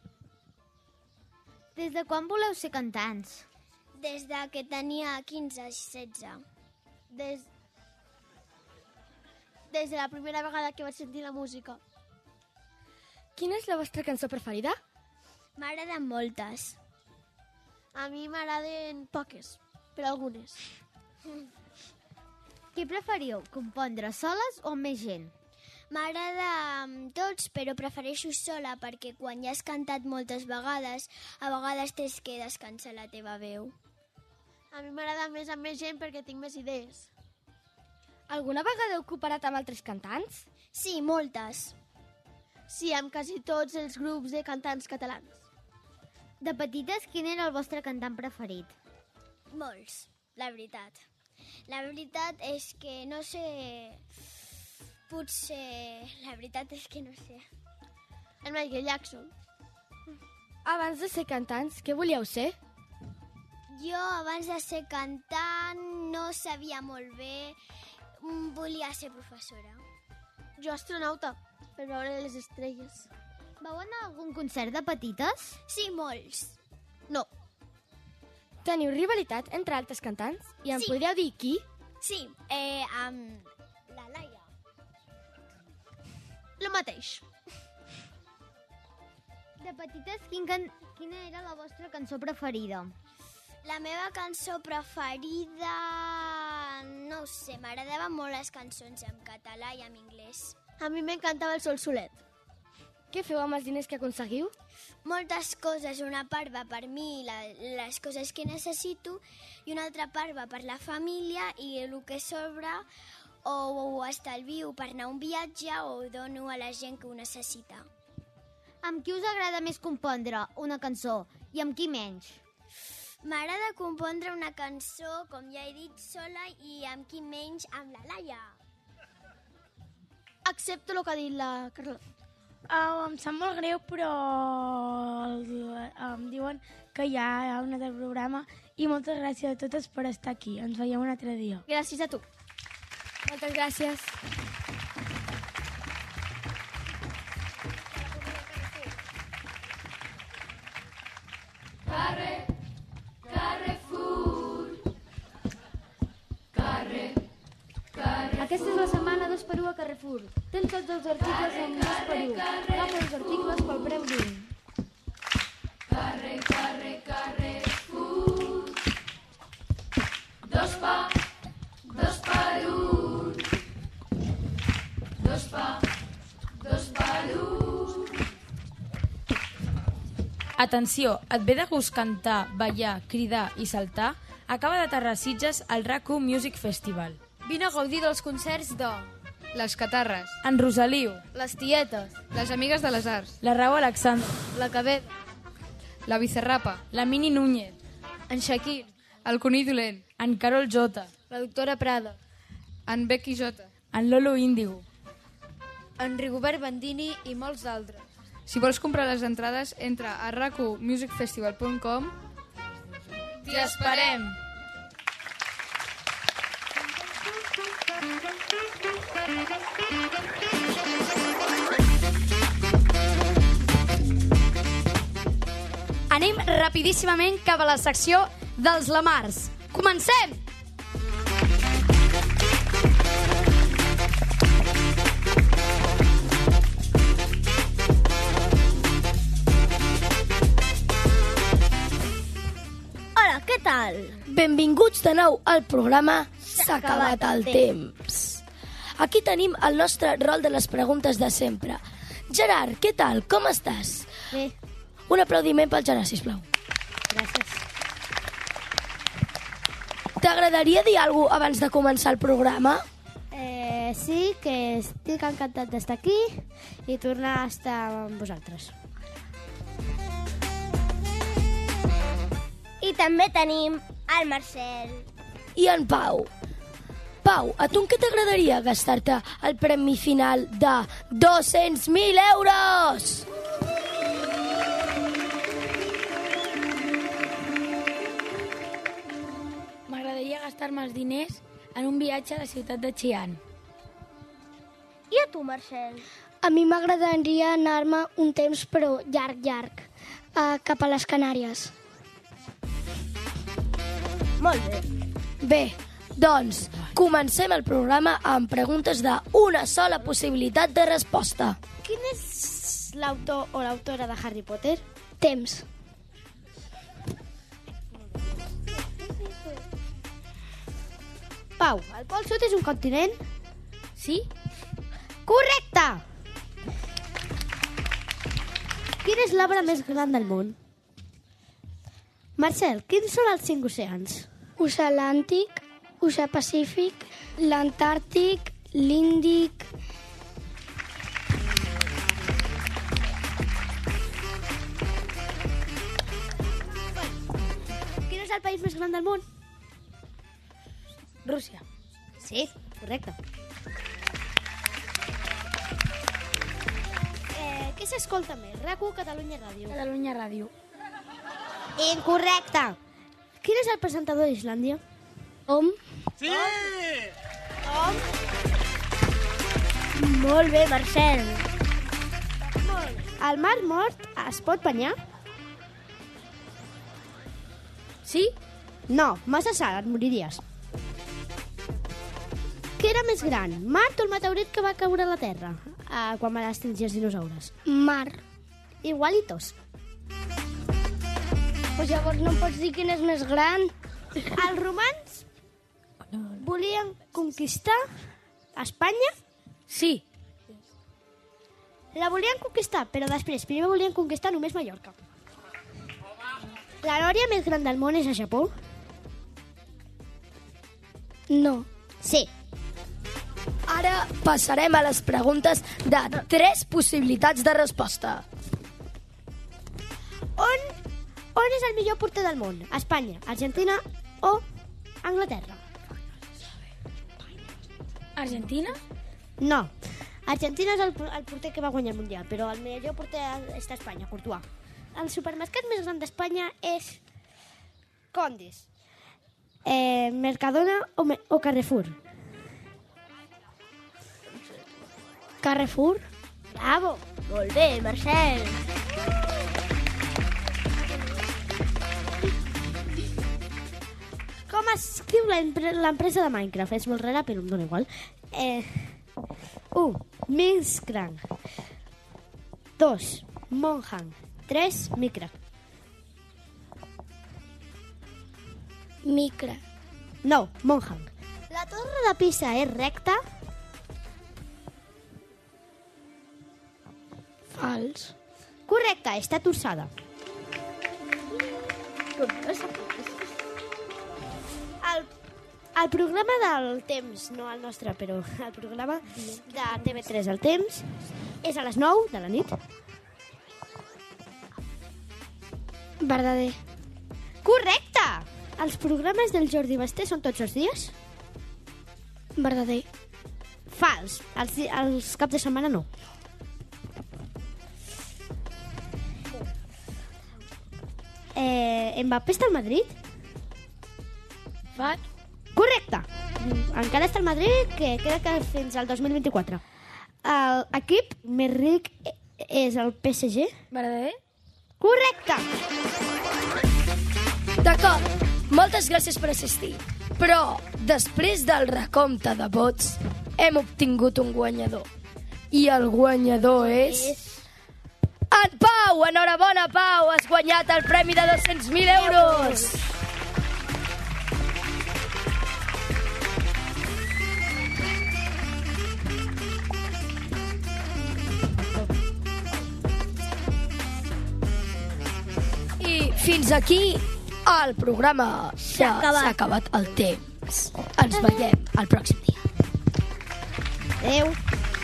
Des de quan voleu ser cantants? Des de que tenia 15 i 16. Des de la primera vegada que vaig sentir la música. Quina és la vostra cançó preferida? M'agraden moltes. A mi m'agraden poques, però algunes. Què preferiu, compondre soles o amb més gent? M'agrada amb tots, però prefereixo sola perquè quan ja has cantat moltes vegades, a vegades tens que descansar la teva veu. A mi m'agrada més amb més gent perquè tinc més idees. Alguna vegada heu cooperat amb altres cantants? Sí, moltes. Sí, amb quasi tots els grups de cantants catalans. De petites, quin era el vostre cantant preferit? Molts, la veritat. La veritat és que no sé... Potser... La veritat és que no sé. El Michael Jackson. Abans de ser cantants, què volíeu ser? Jo, abans de ser cantant, no sabia molt bé. Volia ser professora. Jo astronauta, per veure les estrelles. Vau anar a algun concert de petites? Sí, molts. No. Teniu rivalitat entre altres cantants? I em podríeu dir qui? Sí, amb la Laia. Lo mateix. De petites, quina era la vostra cançó preferida? La meva cançó preferida... No ho sé, m'agradaven molt les cançons en català i en anglès. A mi m'encantava el Sol Solet. Què feu amb els diners que aconseguiu? Moltes coses. Una part va per mi, les coses que necessito, i una altra part va per la família, i el que sobra o estalvio per anar a un viatge o dono a la gent que ho necessita. Amb qui us agrada més compondre una cançó i amb qui menys? M'agrada compondre una cançó, com ja he dit, sola, i amb qui menys, amb la Laia. Accepto el que ha dit la Carlota. Em sap molt greu, però em diuen que hi ha un altre programa i moltes gràcies a totes per estar aquí. Ens veiem un altre dia. Gràcies a tu. Moltes gràcies. Aquesta és la setmana 2x1 a Carrefour. Tens tots els articles amb 2x1. Agafa els articles pel preu d'un. Carrefour. 2 per 1. 2 per 1. Atenció, et ve de gust cantar, ballar, cridar i saltar? Acaba d'aterrar a Sitges al RAC1 Music Festival. Vine a gaudir dels concerts de Les Catarres, En Rosaliu, Les Tietes, Les Amigues de les Arts, la Rau Alexandra, la Cabet, la Bizarrapa, la Mini Núñez, en Shakir, el Conill Dolent, en Carol Jota, la Doctora Prada, en Becky Jota, en Lolo Índigo, en Rigobert Bandini i molts d'altres. Si vols comprar les entrades, entra a racumusicfestival.com. T'hi esperem! Anem rapidíssimament cap a la secció dels Lamars. Comencem! Hola, què tal? Benvinguts de nou al programa S'ha acabat el temps. Aquí tenim el nostre rol de les preguntes de sempre. Gerard, què tal? Com estàs? Bé. Un aplaudiment pel Gerard, sisplau. Gràcies. T'agradaria dir alguna cosa abans de començar el programa? Sí, que estic encantat d'estar aquí i tornar a estar amb vosaltres. I també tenim el Marcel. I en Pau. Pau, a tu en què t'agradaria gastar-te el premi final de 200.000 euros? M'agradaria gastar-me els diners en un viatge a la ciutat de Xi'an. I a tu, Marcel? A mi m'agradaria anar-me un temps, però llarg, cap a les Canàries. Molt bé. Bé, doncs, comencem el programa amb preguntes d'una sola possibilitat de resposta. Quin és l'autor o l'autora de Harry Potter? Temps. Pau, el Pol Sud és un continent? Sí? Correcte! Quin és l'arbre més gran del món? Marcel, quins són els 5 oceans? Oceà Atlàntic, Oceà Pacífic, l'Antàrtic, l'Índic... Quin és el país més gran del món? Rússia. Sí, correcte. Què s'escolta més? RAC1 o Catalunya Ràdio? Catalunya Ràdio. Incorrecte. Quin és el presentador d'Islàndia? Tom. Sí! Tom. Molt bé, Marcel. Al mar mort es pot banyar? Sí? No, massa sal, et moriries. Què era més gran, Mart o el meteorit que va caure a la Terra quan van extingir els dinosaures? Mar. Igualitos. Però llavors no em pots dir quin és més gran? Els romans volien conquistar Espanya? Sí. La volien conquistar, però després primer volien conquistar només Mallorca. La lòria més gran del món és a Japó? No. Sí. Ara passarem a les preguntes de 3 possibilitats de resposta. On és el millor porter del món? Espanya, Argentina o Anglaterra? Argentina? No. Argentina és el porter que va guanyar el Mundial, però el millor porter és d'Espanya, Courtois. El supermercat més gran d'Espanya és Condis. Mercadona o Carrefour? Carrefour? Bravo! Molt bé, Marcel. Com es diu l'empresa de Minecraft? És molt rara, però em dóna igual. 1. Mixcrank. 2. Monhang. 3. Micra. Micra. No, Monhang. La torre de Pisa és recta? Fals. Correcte, està torçada. El programa del temps, no el nostre, però el programa de TV3, el temps, és a les 9 de la nit. Verdader. Correcte! Els programes del Jordi Basté són tots els dies? Verdader. Fals. Els caps de setmana no. Mbappé està al Madrid? Fals. Correcte. Encara està al Madrid, que queda que fins al 2024. L'equip més ric és el PSG? Verdader. Correcte. D'acord. Moltes gràcies per assistir. Però, després del recompte de vots, hem obtingut un guanyador. I el guanyador és... En Pau! Enhorabona, Pau! Has guanyat el premi de 200.000 euros! I fins aquí el programa. S'ha acabat el temps. Ens veiem el pròxim dia. Adéu.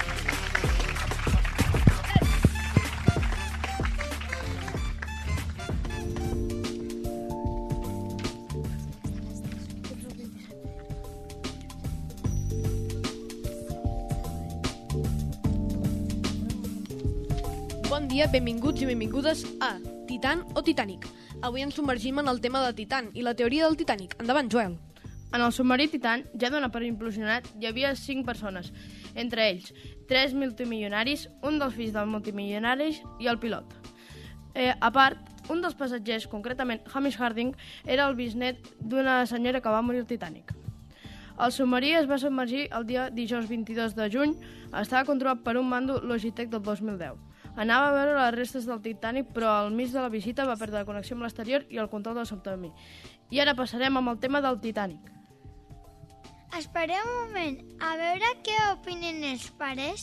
Bon dia, benvinguts i benvingudes a Titan o Titanic. Avui ens submergim en el tema de Titan i la teoria del Titanic. Endavant, Joel. En el submarí Titan, ja dona per implosionat, hi havia 5 persones, entre ells 3 multimilionaris, un dels fills dels multimilionaris i el pilot. A part, un dels passatgers, concretament Hamish Harding, era el bisnet d'una senyora que va morir al Titanic. El submarí es va submergir el dia dijous 22 de juny, estava controlat per un mando Logitech del 2010. Anava a veure les restes del Titanic, però al mig de la visita va perdre la connexió amb l'exterior i el control del submarí. I ara passarem amb el tema del Titanic. Espereu un moment, a veure què opinen els pares.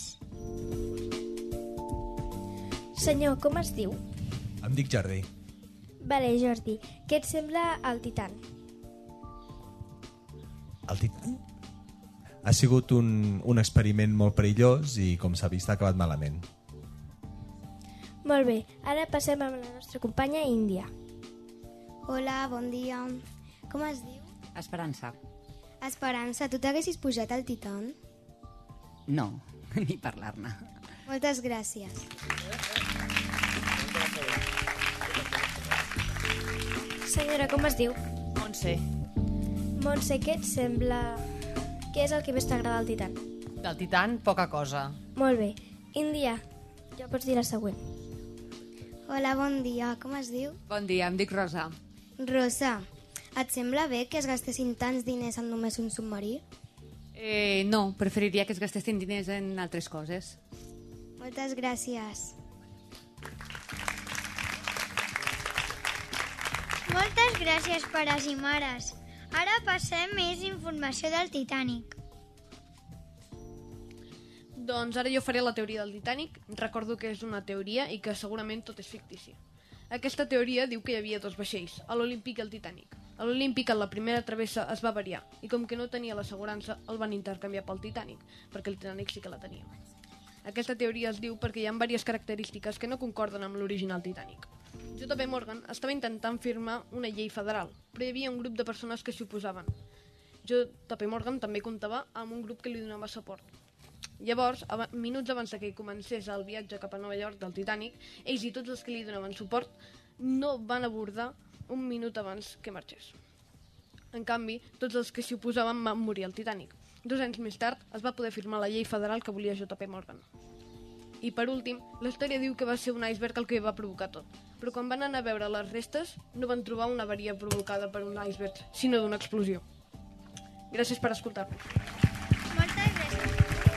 Senyor, com es diu? Em dic Jordi. Vale, Jordi. Què et sembla el Titan? El Titan? Ha sigut un experiment molt perillós i, com s'ha vist, ha acabat malament. Molt bé, ara passem amb la nostra companya Índia. Hola, bon dia. Com es diu? Esperança. Esperança, tu t'haguessis pujat al Titan? No, ni parlar-ne. Moltes gràcies. Senyora, com es diu? Montse. Montse, què et sembla... Què és el que més t'agrada al Titan? Del Titan, poca cosa. Molt bé. Índia, ja pots dir la següent. Hola, bon dia. Com es diu? Bon dia, em dic Rosa. Rosa, et sembla bé que es gastessin tants diners en només un submarí? No, preferiria que es gastessin diners en altres coses. Moltes gràcies. Moltes gràcies, pares i mares. Ara passem més informació del Titanic. Doncs ara jo faré la teoria del Titanic. Recordo que és una teoria i que segurament tot és fictici. Aquesta teoria diu que hi havia 2 vaixells, l'Olímpic i el Titanic. L'Olímpic en la primera travessa es va avariar i com que no tenia l'assegurança el van intercanviar pel Titanic, perquè el Titanic sí que la tenia. Aquesta teoria es diu perquè hi ha diverses característiques que no concorden amb l'original Titanic. J.P. Morgan estava intentant firmar una llei federal, però hi havia un grup de persones que s'hi oposaven. J.P. Morgan també comptava amb un grup que li donava suport. Llavors, minuts abans que comencés el viatge cap a Nova York del Titanic, ells i tots els que li donaven suport no van abordar un minut abans que marxés. En canvi, tots els que s'hi oposaven van morir al Titanic. 2 anys més tard es va poder firmar la llei federal que volia J.P. Morgan. I per últim, la història diu que va ser un iceberg el que va provocar tot. Però quan van anar a veure les restes, no van trobar una avaria provocada per un iceberg, sinó d'una explosió. Gràcies per escoltar-me. Moltes gràcies.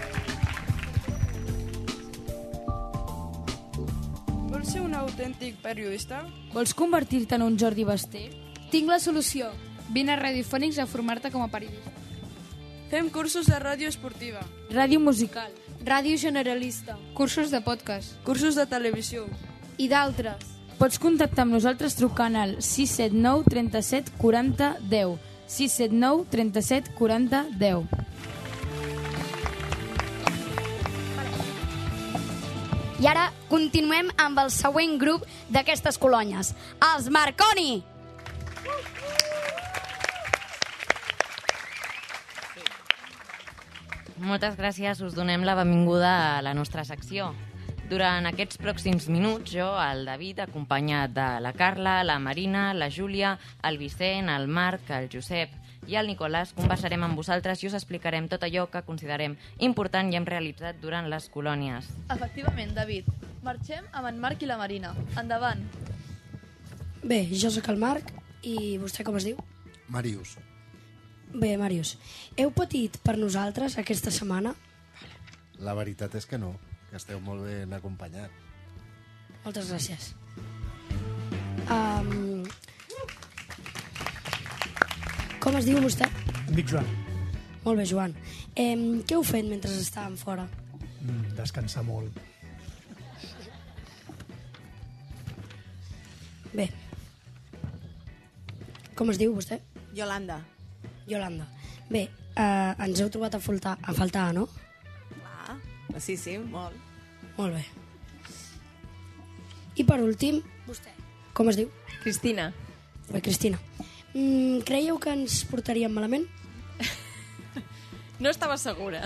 Vols ser un autèntic periodista? Vols convertir-te en un Jordi Basté? Tinc la solució. Vine a Radiofònics a formar-te com a periodista. Fem cursos de ràdio esportiva. Ràdio musical. Ràdio generalista. Cursos de podcast. Cursos de televisió. I d'altres. Pots contactar amb nosaltres trucant al 679 37 40 10. 679 37 40 10. I ara continuem amb el següent grup d'aquestes colònies, els Marconi. Moltes gràcies, us donem la benvinguda a la nostra secció. Durant aquests pròxims minuts, jo, el David, acompanyat de la Carla, la Marina, la Júlia, el Vicent, el Marc, el Josep i el Nicolàs, conversarem amb vosaltres i us explicarem tot allò que considerem important i hem realitzat durant les colònies. Efectivament, David. Marxem amb en Marc i la Marina. Endavant. Bé, jo sóc el Marc i vostè com es diu? Màrius. Bé, Màrius, heu patit per nosaltres aquesta setmana? La veritat és que no, que esteu molt ben acompanyat. Moltes gràcies. Com es diu vostè? Em dic Joan. Molt bé, Joan. Què heu fet mentre estàvem fora? Descansar molt. Bé. Com es diu vostè? Yolanda. Yolanda. Bé, ens heu trobat a faltar, no? Ah, sí, molt. Molt bé. I per últim, vostè. Com es diu? Cristina. Bé, Cristina. Creieu que ens portaríem malament? No estava segura.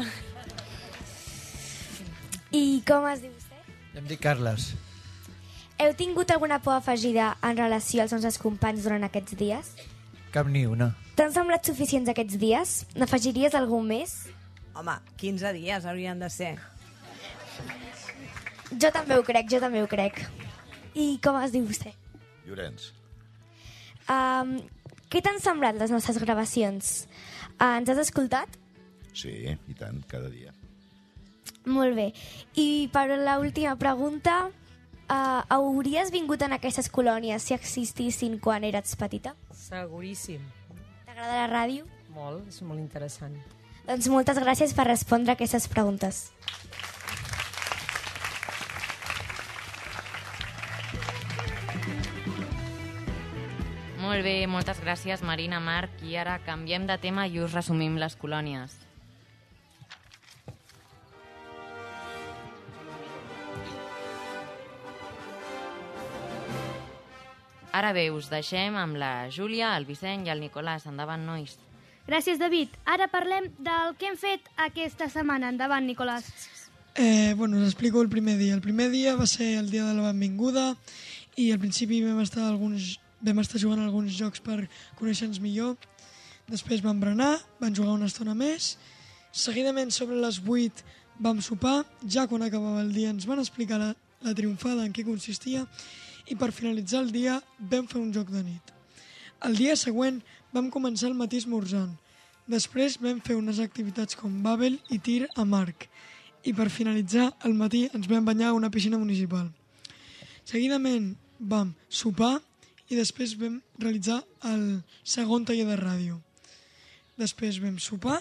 I com es diu vostè? Em dic Carles. Heu tingut alguna por afegida en relació als nostres companys durant aquests dies? Cap ni una. T'han semblat suficients aquests dies? N'afegiries algun més? Home, 15 dies haurien de ser. Jo també ho crec. I com es diu vostè? Llorenç. Què t'han semblat les nostres gravacions? Ens has escoltat? Sí, i tant, cada dia. Molt bé. I per l'última pregunta, hauries vingut en aquestes colònies si existissin quan eres petita? Seguríssim. T'agrada la ràdio? Molt, és molt interessant. Doncs moltes gràcies per respondre aquestes preguntes. Molt bé, moltes gràcies, Marina, Marc. I ara canviem de tema i us resumim les colònies. Ara bé, us deixem amb la Júlia, el Vicent i el Nicolàs. Endavant, nois. Gràcies, David. Ara parlem del que hem fet aquesta setmana. Endavant, Nicolàs. Bueno, us explico el primer dia. El primer dia va ser el dia de la benvinguda i al principi vam estar jugant alguns jocs per conèixer-nos millor. Després vam berenar, vam jugar una estona més Seguidament, sobre les 8, vam sopar. Ja quan acabava el dia ens van explicar la triomfada en què consistia i per finalitzar el dia vam fer un joc de nit. El dia següent vam començar el matí esmorzant. Després vam fer unes activitats com bàbel i tir amb arc. I per finalitzar el matí ens vam banyar a una piscina municipal. Seguidament vam sopar i després vam realitzar el segon taller de ràdio. Després vam sopar,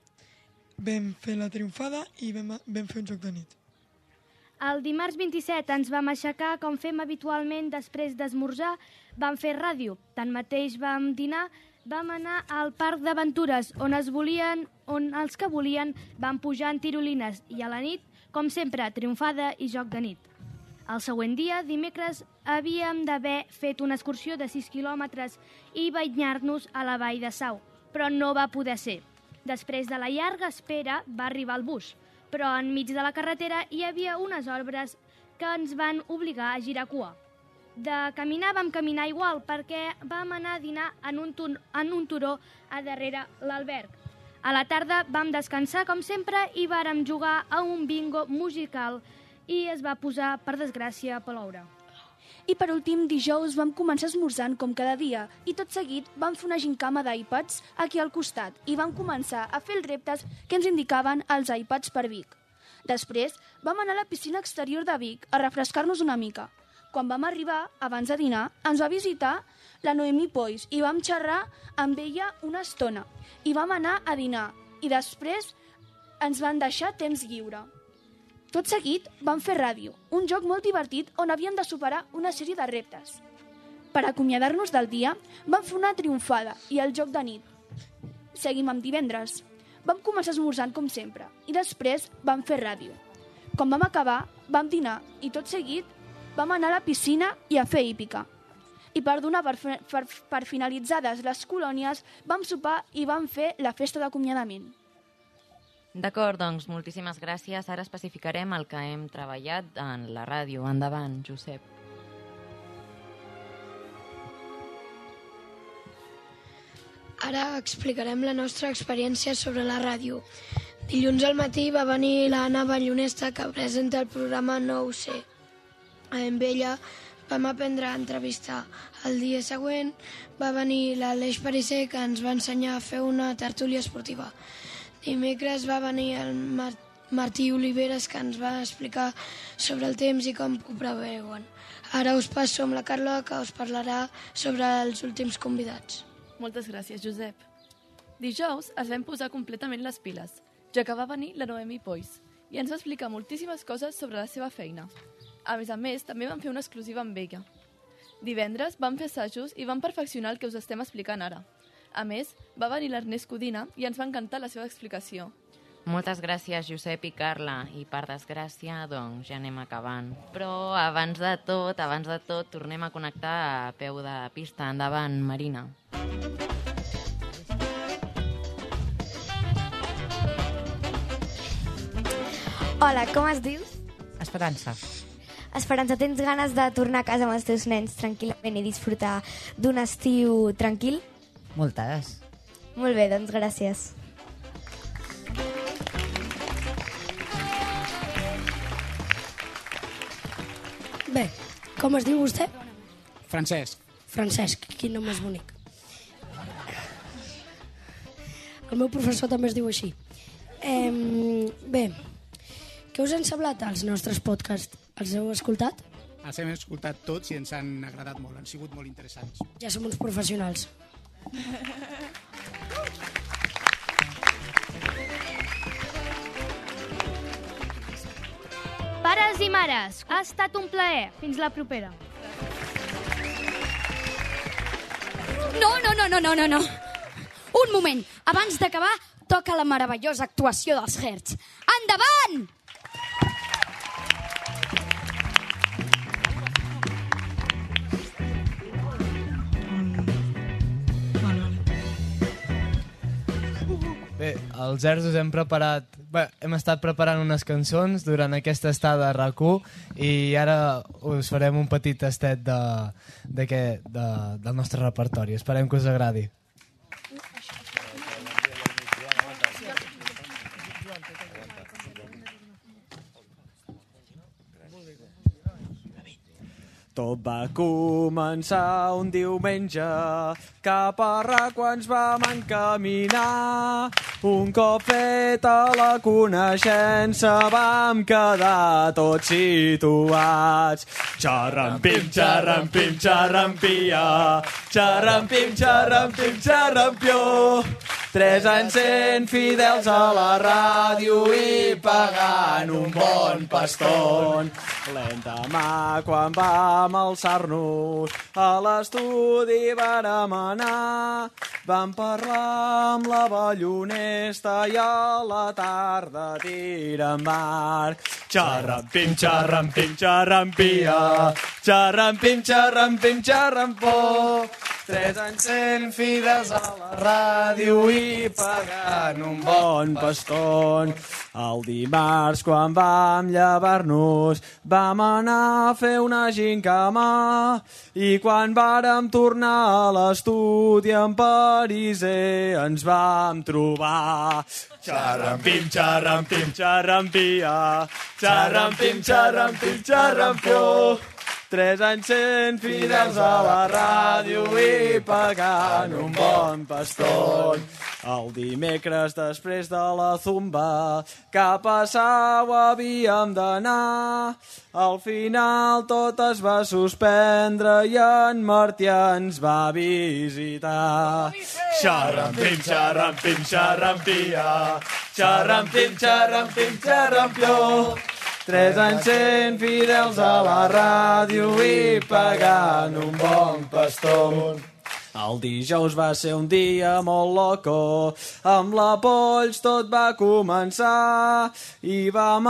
vam fer la triomfada i vam fer un joc de nit. El dimarts 27 ens vam aixecar com fem habitualment després d'esmorzar, vam fer ràdio. Tanmateix vam dinar, vam anar al parc d'aventures on els que volien van pujar en tirolines i a la nit, com sempre, triomfada i joc de nit. El següent dia, dimecres, havíem d'haver fet una excursió de 6 quilòmetres i banyar-nos a la vall de Sau, però no va poder ser. Després de la llarga espera va arribar el bus, però enmig de la carretera hi havia unes obres que ens van obligar a girar cua. De caminar vam caminar igual perquè vam anar a dinar en un turó a darrere l'alberg. A la tarda vam descansar com sempre i vàrem jugar a un bingo musical i es va posar, per desgràcia, a ploure. I per últim, dijous vam començar esmorzant com cada dia i tot seguit vam fer una gincama d'iPads aquí al costat i vam començar a fer els reptes que ens indicaven els iPads per Vic. Després vam anar a la piscina exterior de Vic a refrescar-nos una mica. Quan vam arribar, abans de dinar, ens va visitar la Noemí Pois i vam xerrar amb ella una estona. I vam anar a dinar i després ens van deixar temps lliure. Tot seguit vam fer ràdio, un joc molt divertit on havíem de superar una sèrie de reptes. Per acomiadar-nos del dia, vam fer una triomfada i el joc de nit. Seguim amb divendres. Vam començar esmorzant com sempre i després vam fer ràdio. Quan vam acabar, vam dinar i tot seguit vam anar a la piscina i a fer hípica. I per donar per finalitzades les colònies, vam sopar i vam fer la festa d'acomiadament. D'acord, doncs, moltíssimes gràcies. Ara especificarem el que hem treballat en la ràdio. Endavant, Josep. Ara explicarem la nostra experiència sobre la ràdio. Dilluns al matí va venir l'Anna Ballonesta, que presenta el programa No ho sé. Amb ella vam aprendre a entrevistar. El dia següent va venir l'Aleix Parisser, que ens va ensenyar a fer una tertúlia esportiva. Dimecres va venir el Martí Oliveres, que ens va explicar sobre el temps i com ho preveuen. Ara us passo amb la Carla, que us parlarà sobre els últims convidats. Moltes gràcies, Josep. Dijous es vam posar completament les piles, ja que va venir la Noemí Pois i ens va explicar moltíssimes coses sobre la seva feina. A més, també vam fer una exclusiva amb ella. Divendres vam fer assajos i vam perfeccionar el que us estem explicant ara. A més, va venir l'Ernest Codina i ens va encantar la seva explicació. Moltes gràcies, Josep i Carla. I per desgràcia, doncs, ja anem acabant. Però abans de tot, tornem a connectar a peu de pista. Endavant, Marina. Hola, com es dius? Esperança. Esperança, tens ganes de tornar a casa amb els teus nens tranquil·lament i disfrutar d'un estiu tranquil? Moltes. Molt bé, doncs gràcies. Bé, com es diu vostè? Francesc. Francesc, quin nom més bonic. El meu professor també es diu així. Bé, què us han semblat els nostres podcasts? Els heu escoltat? Els hem escoltat tots i ens han agradat molt, han sigut molt interessants. Ja som uns professionals. Pares i mares, ha estat un plaer. Fins la propera. No. Un moment. Abans d'acabar, toca la meravellosa actuació dels Hertz. Endavant! Bé, els Hertz us hem preparat... Bé, hem estat preparant unes cançons durant aquesta estada a RAC1 i ara us farem un petit tastet del nostre repertori. Esperem que us agradi. Tot va començar un diumenge, cap a RAC1 ens vam encaminar. Un cop feta la coneixença vam quedar tots situats. Xarrampim, xarrampim, xarrampia, xarrampim, xarrampim, xarrampió. 3 anys sent fidels a la ràdio i pagant un bon paston. L'endemà, quan vam alçar-nos a l'estudi vàrem anar, vam parlar amb la Ballonesta i a la tarda tirem marc. Xarrampim, xarrampim, xarrampia, xarrampim, xarrampim, xarrampó. 3 anys sent fidels a la ràdio i pagant un bon paston. El dimarts, quan vam llevar-nos, vam anar a fer una gincama i quan vàrem tornar a l'estudi en Pariser ens vam trobar. Xarrampim, xarrampim, xarrampia, xarrampim, xarrampim, xarrampió. 3 anys sent fidels a la ràdio i pagant un bon paston. El dimecres, després de la zumba, cap a Sau havíem d'anar. Al final tot es va suspendre i en Martí ens va visitar. Xarrampim, xarrampim, xarrampia, xarrampim, xarrampim, xarrampió. 3 anys sent fidels a la ràdio i pagant un bon paston. El dijous va ser un dia molt loco, amb la Polls tot va començar i vam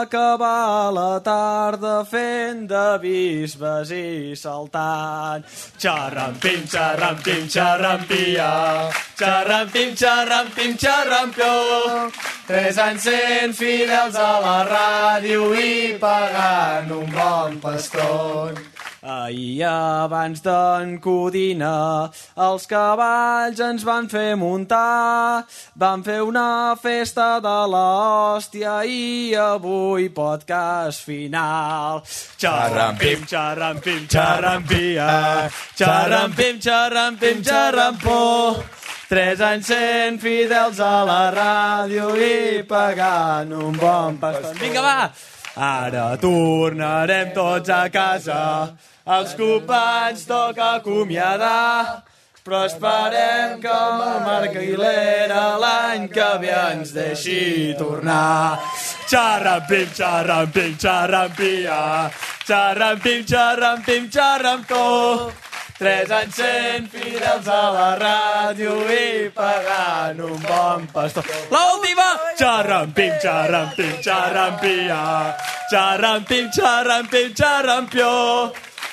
acabar la tarda fent de bisbes i saltant. Xarrampim, xarrampim, xarrampia, xarrampim, xarrampim, xarrampió. 3 anys sent fidels a la ràdio i pagant un bon paston. Ahir abans d'en Codina els cavalls ens van fer muntar, vam fer una festa de l'hòstia i avui podcast final. Xarrampim, xarrampim, xarrampia, xarrampim, xarrampim, xarrampó. 3 anys sent fidels a la ràdio i pagant un bon paston. Vinga, va! Ara tornarem tots a casa, els companys toca acomiadar, però esperem que el Marc Aguilera l'any que ve ens deixi tornar. Xarrampim, xarrampim, xarrampia, xarrampim, xarrampim, xarrampó. 3 anys sent fidels a la ràdio i pagant un bon pastor. L'última! Xarrampim, xarrampim, xarrampia, xarrampim, xarrampim, xarrampió.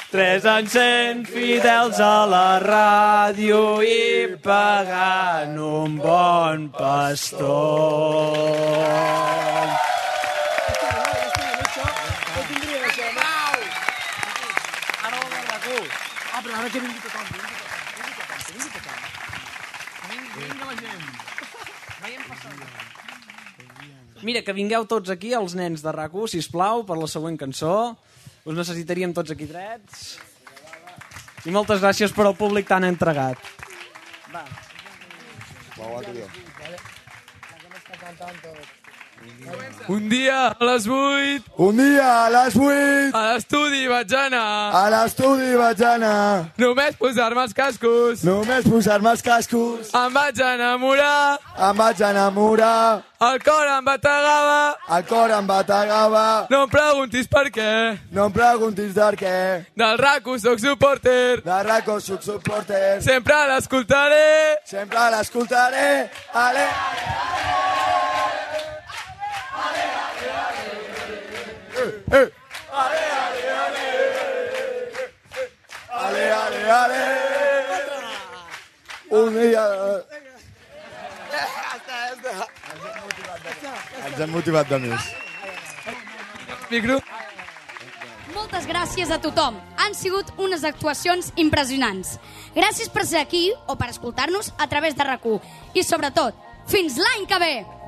3 anys sent fidels a la ràdio i pagant un bon pastor. Ara que vingui tothom, vingui tothom. Vinga la gent. Vaiem passant. Mira, que vingueu tots aquí, els nens de RAC1, sisplau, per la següent cançó. Us necessitaríem tots aquí drets. I moltes gràcies per al públic tan entregat. Va. Un dia a les 8. Un dia a les 8. A l'estudi vaig anar. A l'estudi vaig anar. Només posar-me els cascos. Només posar-me els cascos. Em vaig enamorar. Em vaig enamorar. El cor em bategava. El cor em bategava. No em preguntis per què. No em preguntis per què. Del RAC1 soc supporter. Del RAC1 soc supporter. Sempre l'escoltaré. Sempre l'escoltaré. Ale, ale, ale. Ale, ale, ale. Un dia... Ens hem motivat de més. Micro. Moltes gràcies a tothom. Han sigut unes actuacions impressionants. Gràcies per ser aquí o per escoltar-nos a través de RAC1. I sobretot, fins l'any que ve!